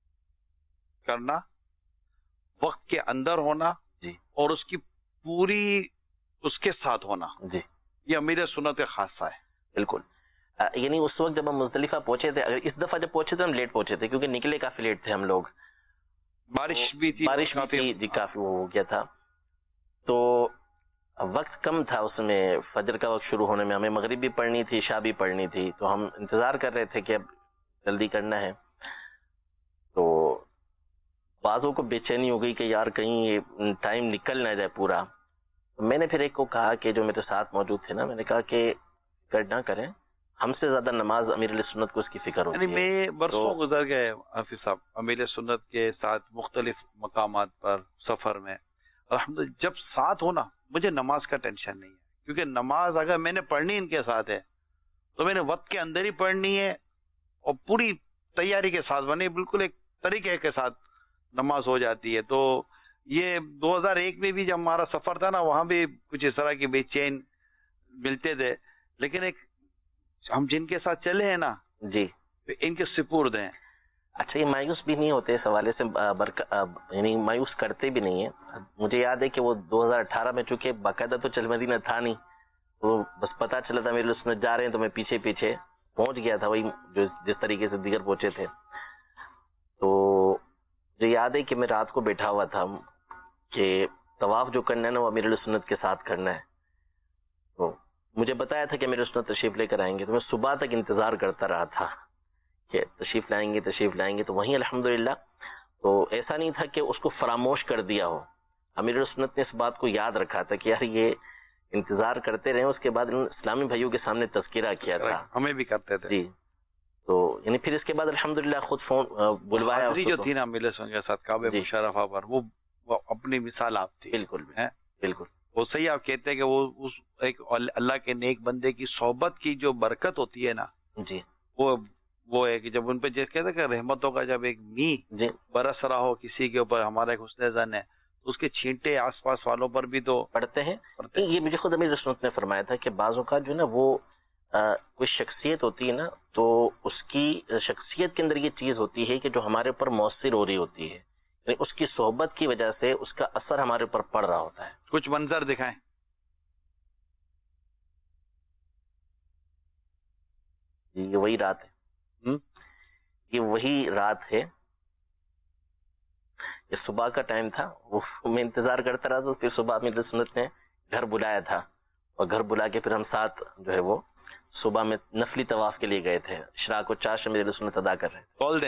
کرنا، وقت کے اندر ہونا جی، اور اس کی پوری اس کے ساتھ ہونا جی، یہ امیر سنت کا خاصہ ہے. بالکل. یعنی اس وقت جب ہم مزدلفہ پہنچے تھے، اگر اس دفعہ جب پہنچے تھے ہم لیٹ پہنچے تھے کیونکہ نکلے کافی لیٹ تھے ہم لوگ، بارش بھی تھی جی، کافی وہ ہو گیا تھا. تو وقت کم تھا اس میں، فجر کا وقت شروع ہونے میں، ہمیں مغرب بھی پڑھنی تھی، عشاء بھی پڑھنی تھی، تو ہم انتظار کر رہے تھے کہ اب جلدی کرنا ہے. تو بعضوں کو بے چینی ہو گئی کہ یار کہیں یہ ٹائم نکل نہ جائے پورا. میں نے پھر ایک کو کہا کہ جو میرے ساتھ موجود تھے نا، میں نے کہا کہ فکر نہ کریں، ہم سے زیادہ نماز امیر علیہ سنت کو اس کی فکر ہوتی ہے. میں برسوں گزر گئے حافظ صاحب امیر سنت کے ساتھ مختلف مقامات پر سفر میں. الحمدللہ جب ساتھ ہونا مجھے نماز کا ٹینشن نہیں ہے، کیونکہ نماز اگر میں نے پڑھنی ان کے ساتھ ہے تو میں نے وقت کے اندر ہی پڑھنی ہے اور پوری تیاری کے ساتھ بنی، بالکل ایک طریقے کے ساتھ نماز ہو جاتی ہے. تو یہ 2001 میں بھی جب ہمارا سفر تھا نا، وہاں بھی کچھ اس طرح کے بے چین ملتے تھے، لیکن ایک ہم جن کے ساتھ چلے ہیں نا جی ان کے سپرد ہیں. اچھا، یہ مایوس بھی نہیں ہوتے اس حوالے سے، یعنی مایوس کرتے بھی نہیں ہیں. مجھے یاد ہے کہ وہ 2018 میں چونکہ باقاعدہ تو چل مدینہ تھا نہیں، تو بس پتا چلا تھا میرے اس میں جا رہے ہیں تو میں پیچھے پیچھے پہنچ گیا تھا، وہی جو جس طریقے سے دیگر پہنچے تھے. تو مجھے یاد ہے کہ میں رات کو بیٹھا ہوا تھا کہ طواف جو کرنا ہے نا وہ امیر علیہ سنت کے ساتھ کرنا ہے. تو مجھے بتایا تھا کہ امیر علیہ سنت تشریف لے کر آئیں گے، تو میں صبح تک انتظار کرتا رہا تھا کہ تشریف لائیں گے. تو وہیں الحمدللہ تو ایسا نہیں تھا کہ اس کو فراموش کر دیا ہو. امیر علیہ سنت نے اس بات کو یاد رکھا تھا کہ یار یہ انتظار کرتے رہے. اس کے بعد انہوں نے اسلامی بھائیوں کے سامنے تذکرہ کیا تھا، ہمیں بھی کرتے تھے. جی. تو یعنی پھر اس کے بعد الحمدللہ خود فون بلوایا جو تھی نا امیر سنت کے ساتھ کعبہ مشرفہ پر، وہ اپنی مثال آپ تھی. بالکل بالکل وہ صحیح آپ کہتے ہیں کہ وہ اس ایک اللہ کے نیک بندے کی صحبت کی جو برکت ہوتی ہے نا، جی وہ ہے کہ جب ان پہ کہتے ہیں کہ رحمتوں کا جب ایک می برس رہا ہو کسی کے اوپر، ہمارا ایک حسن زن ہے، تو اس کے چھینٹے آس پاس والوں پر بھی تو پڑتے ہیں. یہ مجھے خود امیر سنت نے فرمایا تھا کہ بعضوں کا جو نا وہ کوئی شخصیت ہوتی ہے نا، تو اس کی شخصیت کے اندر یہ چیز ہوتی ہے کہ جو ہمارے اوپر مؤثر ہو رہی ہوتی ہے، یعنی اس کی صحبت کی وجہ سے اس کا اثر ہمارے اوپر پڑ رہا ہوتا ہے. کچھ منظر دکھائیں. یہ وہی رات ہے، یہ وہی رات ہے. یہ صبح کا ٹائم تھا، میں انتظار کرتا رہا. تو پھر صبح امیر علیہ سنت نے گھر بلایا تھا، اور گھر بلا کے پھر ہم ساتھ جو ہے وہ صبح میں نفلی طواف کے لیے گئے تھے. اشراق و چاشت امیر علیہ سنت ادا کر رہے تھے. بول دیں.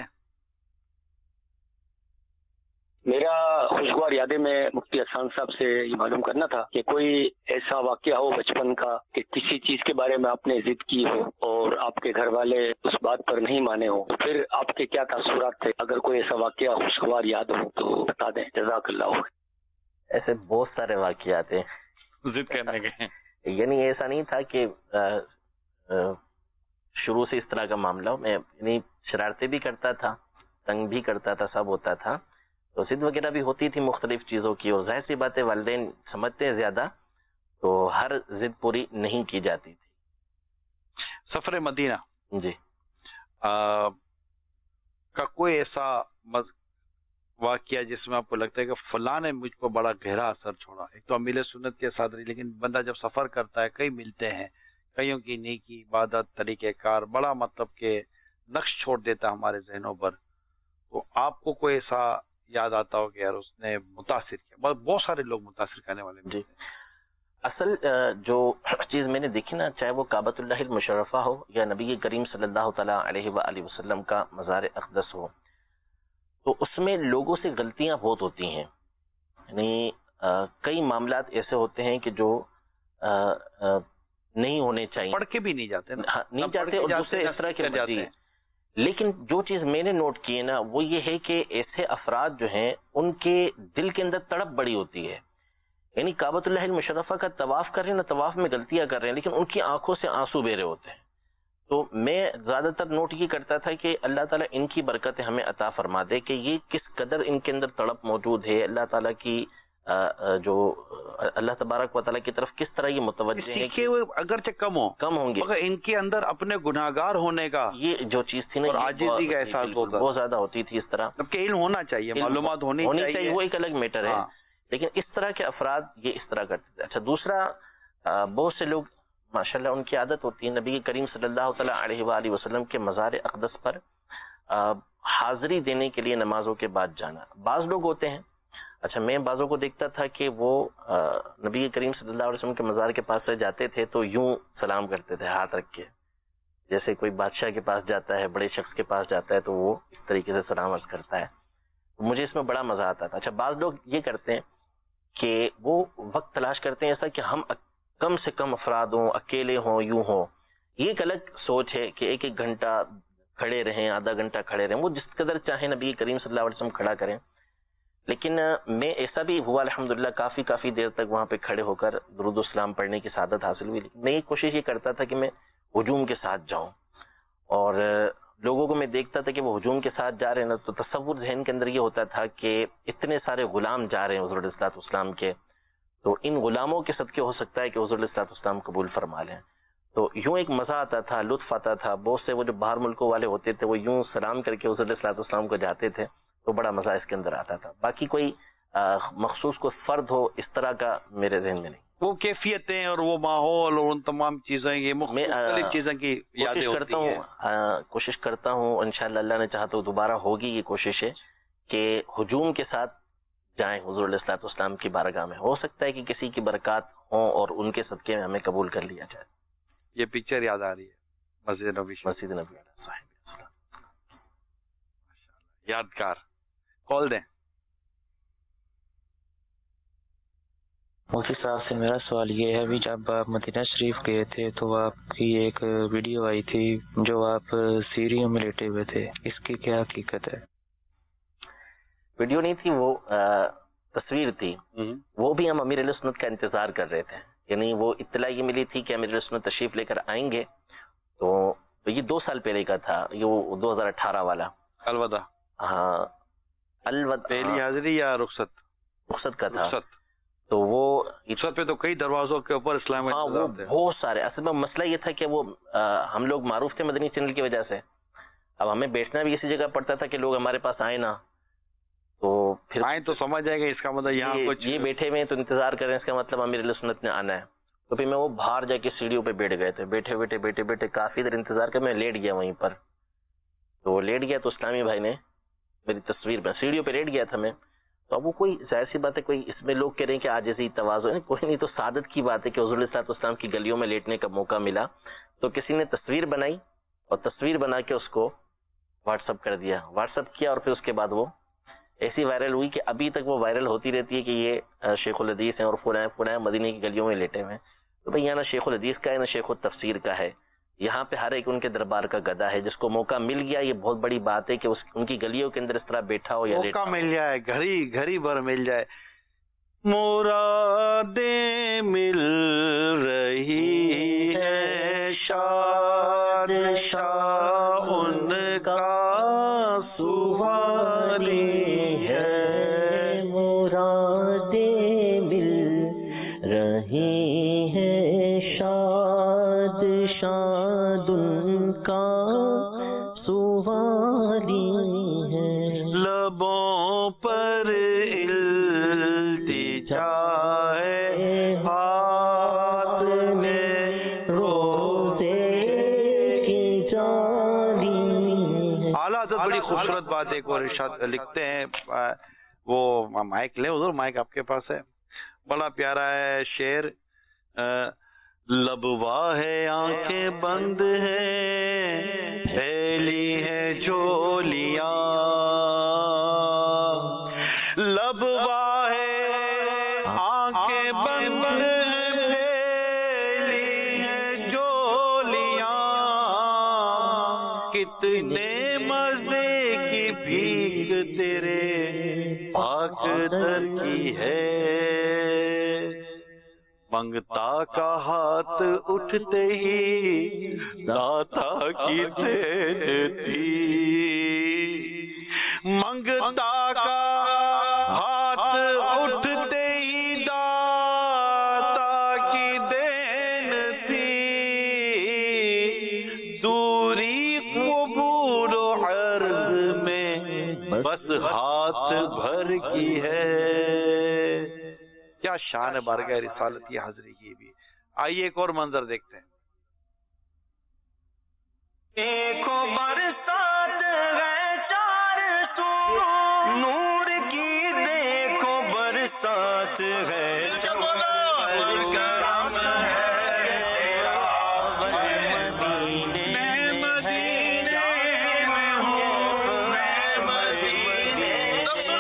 میرا خوشگوار یادیں میں مفتی احسان صاحب سے یہ معلوم کرنا تھا کہ کوئی ایسا واقعہ ہو بچپن کا کہ کسی چیز کے بارے میں آپ نے ضد کی ہو اور آپ کے گھر والے اس بات پر نہیں مانے ہو، پھر آپ کے کیا تاثرات تھے؟ اگر کوئی ایسا واقعہ خوشگوار یاد ہو تو بتا دیں، جزاک اللہ. ایسے بہت سارے واقعات ہیں ضد کرنے کے. یعنی ایسا نہیں تھا کہ شروع سے اس طرح کا معاملہ ہو. میں یعنی شرارتیں بھی کرتا تھا، تنگ بھی کرتا تھا، سب ہوتا تھا. تو ضد وغیرہ بھی ہوتی تھی مختلف چیزوں کی، اور ظاہر سی بات ہے والدین سمجھتے ہیں زیادہ، تو ہر ضد پوری نہیں کی جاتی تھی. سفر مدینہ جی کا کوئی ایسا واقعہ جس میں آپ کو لگتا ہے کہ فلاں نے مجھ کو بڑا گہرا اثر چھوڑا؟ ایک تو امیر سنت کے ساتھ رہی، لیکن بندہ جب سفر کرتا ہے کئی ملتے ہیں، کئیوں کی نیکی، عبادت، طریقہ کار بڑا مطلب کہ نقش چھوڑ دیتا ہے ہمارے ذہنوں پر. تو آپ کو کوئی ایسا یاد آتا ہو کہ یار اس نے متاثر کیا؟ بہت سارے لوگ متاثر کرنے والے. جی اصل جو چیز میں نے دیکھی نا، چاہے وہ کعبۃ اللہ المشرفہ ہو یا نبی کریم صلی اللہ تعالیٰ علیہ وآلہ وسلم کا مزار اقدس ہو، تو اس میں لوگوں سے غلطیاں بہت ہوتی ہیں. یعنی کئی معاملات ایسے ہوتے ہیں کہ جو نہیں ہونے چاہیے، پڑھ کے بھی نہیں جاتے، نہیں جاتے، اور دوسرے اس طرح کے جاتے ہیں. لیکن جو چیز میں نے نوٹ کی ہے نا وہ یہ ہے کہ ایسے افراد جو ہیں ان کے دل کے اندر تڑپ بڑی ہوتی ہے. یعنی کعبۃ اللہ المشرفہ کا طواف کر رہے ہیں نا، طواف میں غلطیاں کر رہے ہیں، لیکن ان کی آنکھوں سے آنسو بہ رہے ہوتے ہیں. تو میں زیادہ تر نوٹ یہ کرتا تھا کہ اللہ تعالیٰ ان کی برکتیں ہمیں عطا فرما دے کہ یہ کس قدر ان کے اندر تڑپ موجود ہے. اللہ تعالیٰ کی جو اللہ تبارک و تعالیٰ کی طرف کس طرح یہ متوجہ ہے کہ اگرچہ کم ہوں گے، مگر ان کے اندر اپنے گناہگار ہونے کا یہ جو چیز تھی نا، اور عاجزی کا احساس بہت زیادہ ہوتی تھی. اس طرح کہ علم ہونا چاہیے، معلومات ہونی چاہیے، وہ ایک الگ میٹر ہے. لیکن اس طرح کے افراد یہ اس طرح کرتے تھے. اچھا، دوسرا بہت سے لوگ ماشاءاللہ ان کی عادت ہوتی ہے نبی کریم صلی اللہ تعالیٰ علیہ وآلہ وسلم کے مزار اقدس پر حاضری دینے کے لیے نمازوں کے بعد جانا. بعض لوگ ہوتے ہیں، اچھا میں بعضوں کو دیکھتا تھا کہ وہ نبی کریم صلی اللہ علیہ وسلم کے مزار کے پاس سے جاتے تھے تو یوں سلام کرتے تھے ہاتھ رکھ کے، جیسے کوئی بادشاہ کے پاس جاتا ہے، بڑے شخص کے پاس جاتا ہے تو وہ اس طریقے سے سلام عرض کرتا ہے. مجھے اس میں بڑا مزہ آتا تھا. اچھا بعض لوگ یہ کرتے ہیں کہ وہ وقت تلاش کرتے ہیں ایسا کہ ہم کم سے کم افراد ہوں, اکیلے ہوں, یوں ہوں. یہ ایک الگ سوچ ہے کہ ایک ایک گھنٹہ کھڑے رہیں, آدھا گھنٹہ کھڑے رہیں, وہ جس قدر چاہیں نبی کریم صلی اللہ علیہ وسلم کھڑا کریں. لیکن میں ایسا بھی ہوا الحمدللہ, کافی دیر تک وہاں پہ کھڑے ہو کر درود و سلام پڑھنے کی سعادت حاصل ہوئی. میں یہ کوشش یہ کرتا تھا کہ میں ہجوم کے ساتھ جاؤں, اور لوگوں کو میں دیکھتا تھا کہ وہ ہجوم کے ساتھ جا رہے ہیں نا, تو تصور ذہن کے اندر یہ ہوتا تھا کہ اتنے سارے غلام جا رہے ہیں حضور علیہ الصلوۃ والسلام کے, تو ان غلاموں کے صدقے ہو سکتا ہے کہ حضور علیہ الصلوۃ والسلام قبول فرما لیں. تو یوں ایک مزہ آتا تھا, لطف آتا تھا. بہت سے وہ جو باہر ملکوں والے ہوتے تھے وہ یوں سلام کر کے حضور علیہ الصلوۃ والسلام کو جاتے تھے, تو بڑا مزہ اس کے اندر آتا تھا. باقی کوئی مخصوص کوئی فرد ہو اس طرح کا میرے ذہن میں نہیں. وہ کیفیتیں اور وہ ماحول اور ان تمام چیزیں, یہ مختلف چیزوں کی یادیں ہوتی ہیں. کوشش کرتا ہوں انشاءاللہ, اللہ نے چاہا تو دوبارہ ہوگی یہ کوشش ہے کہ ہجوم کے ساتھ جائیں حضور علیہ الصلوۃ والسلام کی بارگاہ میں. ہو سکتا ہے کہ کسی کی برکات ہوں اور ان کے صدقے میں ہمیں قبول کر لیا جائے. یہ پکچر یاد آ رہی ہے مسجد نبی یادگار. کال دیں. مفتی صاحب سے میرا سوال یہ ہے, ابھی جب آپ مدینہ شریف گئے تھے تو آپ کی ایک ویڈیو آئی تھی جو آپ سیڑھیوں میں لیٹے ہوئے تھے, اس کی کیا حقیقت ہے؟ ویڈیو نہیں تھی, وہ تصویر تھی. وہ بھی ہم امیر علیہ سنت کا انتظار کر رہے تھے, یعنی وہ اطلاع یہ ملی تھی کہ امیر علیہ سنت تشریف لے کر آئیں گے. تو یہ 2 سال پہلے کا تھا, یہ 2018 والا الوداع. ہاں الوداع پہلی حاضری یا رخصت کا تھا. رخصت. تو وہ رخصت پہ تو کئی دروازوں کے اوپر اسلام وہ بہت سارے. اصل میں مسئلہ یہ تھا کہ وہ ہم لوگ معروف تھے مدنی چینل کی وجہ سے, اب ہمیں بیٹھنا بھی اسی جگہ پڑتا تھا کہ لوگ ہمارے پاس آئے نا, تو پھر آئیں تو سمجھ جائے گا اس کا مطلب یہاں کچھ یہ بیٹھے ہوئے تو انتظار کر رہے ہیں, اس کا مطلب امیر علیہ سنت نے آنا ہے. تو پھر میں وہ باہر جا کے سیڑھیوں پہ بیٹھ گئے تھے, بیٹھے کافی دیر انتظار کر, میں لیٹ گیا وہیں پر. تو لیٹ گیا تو اسلامی بھائی نے میری تصویر پہ سیڑھیوں پہ لیٹ گیا تھا میں. تو اب وہ کوئی ظاہر سی بات ہے, کوئی اس میں لوگ کہہ رہے ہیں کہ عاجزی تواضع, کوئی نہیں, تو سعادت کی بات ہے کہ حضور علیہ الصلوۃ والسلام کی گلیوں میں لیٹنے کا موقع ملا. تو کسی نے تصویر بنائی اور تصویر بنا کے اس کو واٹس اپ کر دیا, اور پھر اس کے بعد وہ ایسی وائرل ہوئی کہ ابھی تک وہ وائرل ہوتی رہتی ہے کہ یہ شیخ الحدیث ہیں اور فلاں مدینے کی گلیوں میں لیٹے ہوئے ہیں. تو بھئی یہاں نہ شیخ الحدیث کا ہے نہ شیخ التفسیر کا ہے, یہاں پہ ہر ایک ان کے دربار کا گدا ہے. جس کو موقع مل گیا, یہ بہت بڑی بات ہے کہ ان کی گلیوں کے اندر اس طرح بیٹھا ہو یا موقع مل جائے, گھڑی بھر مل جائے. مرادیں مل رہی ہے شاد شاہ ان کا سوالی ہے, مرادیں مل رہی ہے شاد شاد ان کا سوالی ہے. لبوں پر التجا ہے, ہاتھ میں روزے کی جالی ہے. اعلیٰ حضرت بڑی خوبصورت بات ایک اور ارشاد لکھتے ہیں, وہ مائک لیں حضور, مائک آپ کے پاس ہے, بڑا پیارا ہے شعر. لبوا ہے آنکھیں بند ہیں, پھیلی ہے جولیاں, لبوا ہے آنکھیں بند ہیں, پھیلی ہے جولیاں, کتنے مزے کی بھیک تیرے پاک در کی ہے. منگتا کا ہاتھ اٹھتے ہی داتا کی دین تھی, منگتا کا ہاتھ اٹھتے ہی داتا کی دین تھی, دوری قبول و عرض میں بس ہاتھ بھر کی ہے. کیا شان ہے بارگاہ رسالت کی حاضری کی بھی. آئیے ایک اور منظر دیکھتے ہیں. دیکھو برسات ہے چار سو نور کی, دیکھو برسات ہے اب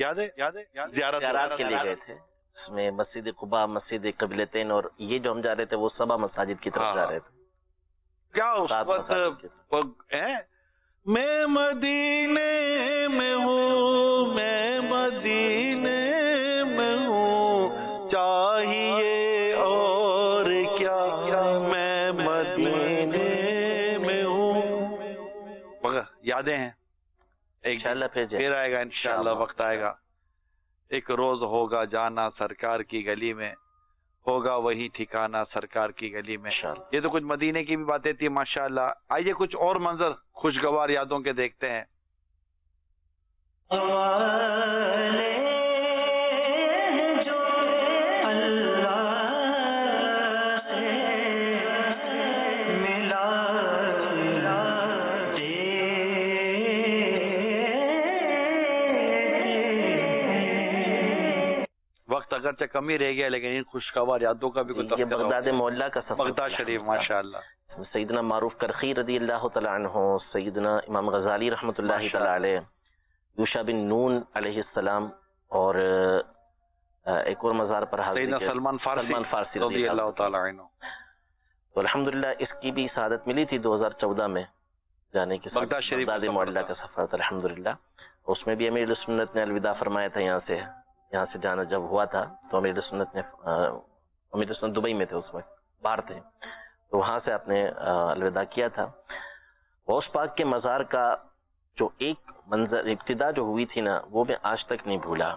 یاد ہے زیارات کے لیے گئے تھے. اس میں مسجد قباء، مسجد قبلتین اور یہ جو ہم جا رہے تھے وہ سبا مساجد کی طرف جا رہے تھے. کیا اس وقت میں مدینے میں ہوں، میں مدینے میں ہوں، چاہیے اور کیا میں مدینے میں ہوں. یادیں ہیں. انشاءاللہ پھر آئے گا انشاءاللہ، وقت آئے گا. ایک روز ہوگا جانا سرکار کی گلی میں، ہوگا وہی ٹھکانا سرکار کی گلی میں. یہ تو کچھ مدینے کی بھی باتیں تھی ماشاءاللہ. آئیے کچھ اور منظر خوشگوار یادوں کے دیکھتے ہیں. وقت اگرچہ کمی رہ گیا لیکن ان خوشگوار یادوں کا بھی کچھ یہ بغداد معلیٰ کا سفر، بغداد شریف ماشاءاللہ. سیدنا معروف کرخی رضی اللہ تعالیٰ عنہ، سیدنا امام غزالی رحمۃ اللہ تعالیٰ علیہ، یوشع بن نون علیہ السلام، اور ایک اور مزار پر حاضر سیدنا سلمان فارسی رضی اللہ تعالیٰ عنہ. تو الحمدللہ اس کی بھی سعادت ملی تھی 2014 میں جانے کی. بغداد شریف بغداد معلیٰ کا سفر تھا الحمدللہ. اس میں بھی امیر سنت نے الوداع فرمایا تھا. یہاں سے جانا جب ہوا تھا تو امیر سنت دبئی میں تھے، اس وقت باہر تھے، تو وہاں سے آپ نے الوداع کیا تھا. غوث پاک کے مزار کا جو ایک منظر ابتدا جو ہوئی تھی نا، وہ میں آج تک نہیں بھولا.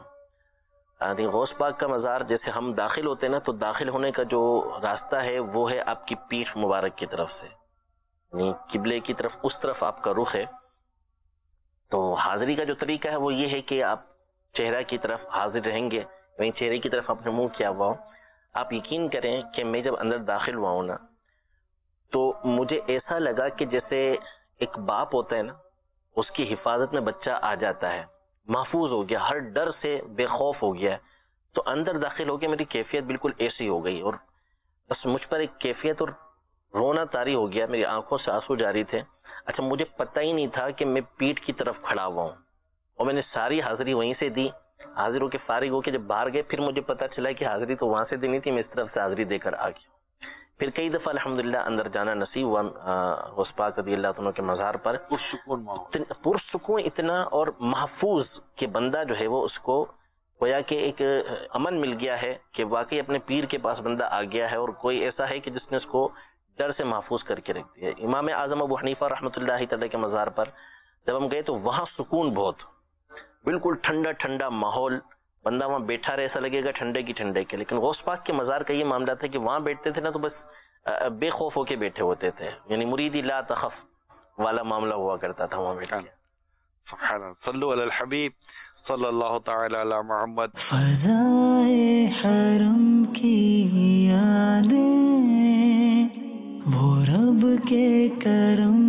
غوث پاک کا مزار جیسے ہم داخل ہوتے ہیں نا، تو داخل ہونے کا جو راستہ ہے وہ ہے آپ کی پیٹھ مبارک کی طرف سے، یعنی قبلے کی طرف، اس طرف آپ کا رخ ہے. تو حاضری کا جو طریقہ ہے وہ یہ ہے کہ آپ چہرہ کی طرف حاضر رہیں گے، وہیں چہرے کی طرف اپنے منہ کیا ہوا ہو. آپ یقین کریں کہ میں جب اندر داخل ہوا ہوں نا، تو مجھے ایسا لگا کہ جیسے ایک باپ ہوتا ہے نا، اس کی حفاظت میں بچہ آ جاتا ہے، محفوظ ہو گیا، ہر ڈر سے بے خوف ہو گیا ہے. تو اندر داخل ہو کے میری کیفیت بالکل ایسی ہو گئی، اور بس مجھ پر ایک کیفیت اور رونا طاری ہو گیا، میری آنکھوں سے آنسو جاری تھے. اچھا مجھے پتہ ہی نہیں تھا کہ میں پیٹھ کی طرف کھڑا ہوا ہوں، اور میں نے ساری حاضری وہیں سے دی. حاضر ہو کے فارغ ہو کے جب باہر گئے، پھر مجھے پتا چلا کہ حاضری تو وہاں سے دینی تھی، میں اس طرف سے حاضری دے کر آ گیا. پھر کئی دفعہ الحمدللہ اندر جانا نصیب ہوا غوث پاک رضی اللہ عنہ کے مزار پر. پرسکون اتنا اور محفوظ کہ بندہ جو ہے وہ اس کو گویا کہ ایک امن مل گیا ہے کہ واقعی اپنے پیر کے پاس بندہ آ گیا ہے، اور کوئی ایسا ہے کہ جس نے اس کو ڈر سے محفوظ کر کے رکھ دیا. امام اعظم ابو حنیفہ رحمۃ اللہ تعالی کے مزار پر جب ہم گئے تو وہاں سکون بہت، بالکل ٹھنڈا ٹھنڈا ماحول، بندہ وہاں بیٹھا رہے ایسا لگے گا ٹھنڈے کی ٹھنڈے کے. لیکن غوث پاک کے مزار کا یہ معاملہ تھا کہ وہاں بیٹھتے تھے نا تو بس بے خوف ہو کے بیٹھے ہوتے تھے، یعنی مریدی لا تخف والا معاملہ ہوا کرتا تھا وہاں بیٹھ کے. سبحان اللہ. صلو علی الحبیب صلی اللہ تعالی علی محمد. فضائے حرم کی یادیں، وہ رب کے کرم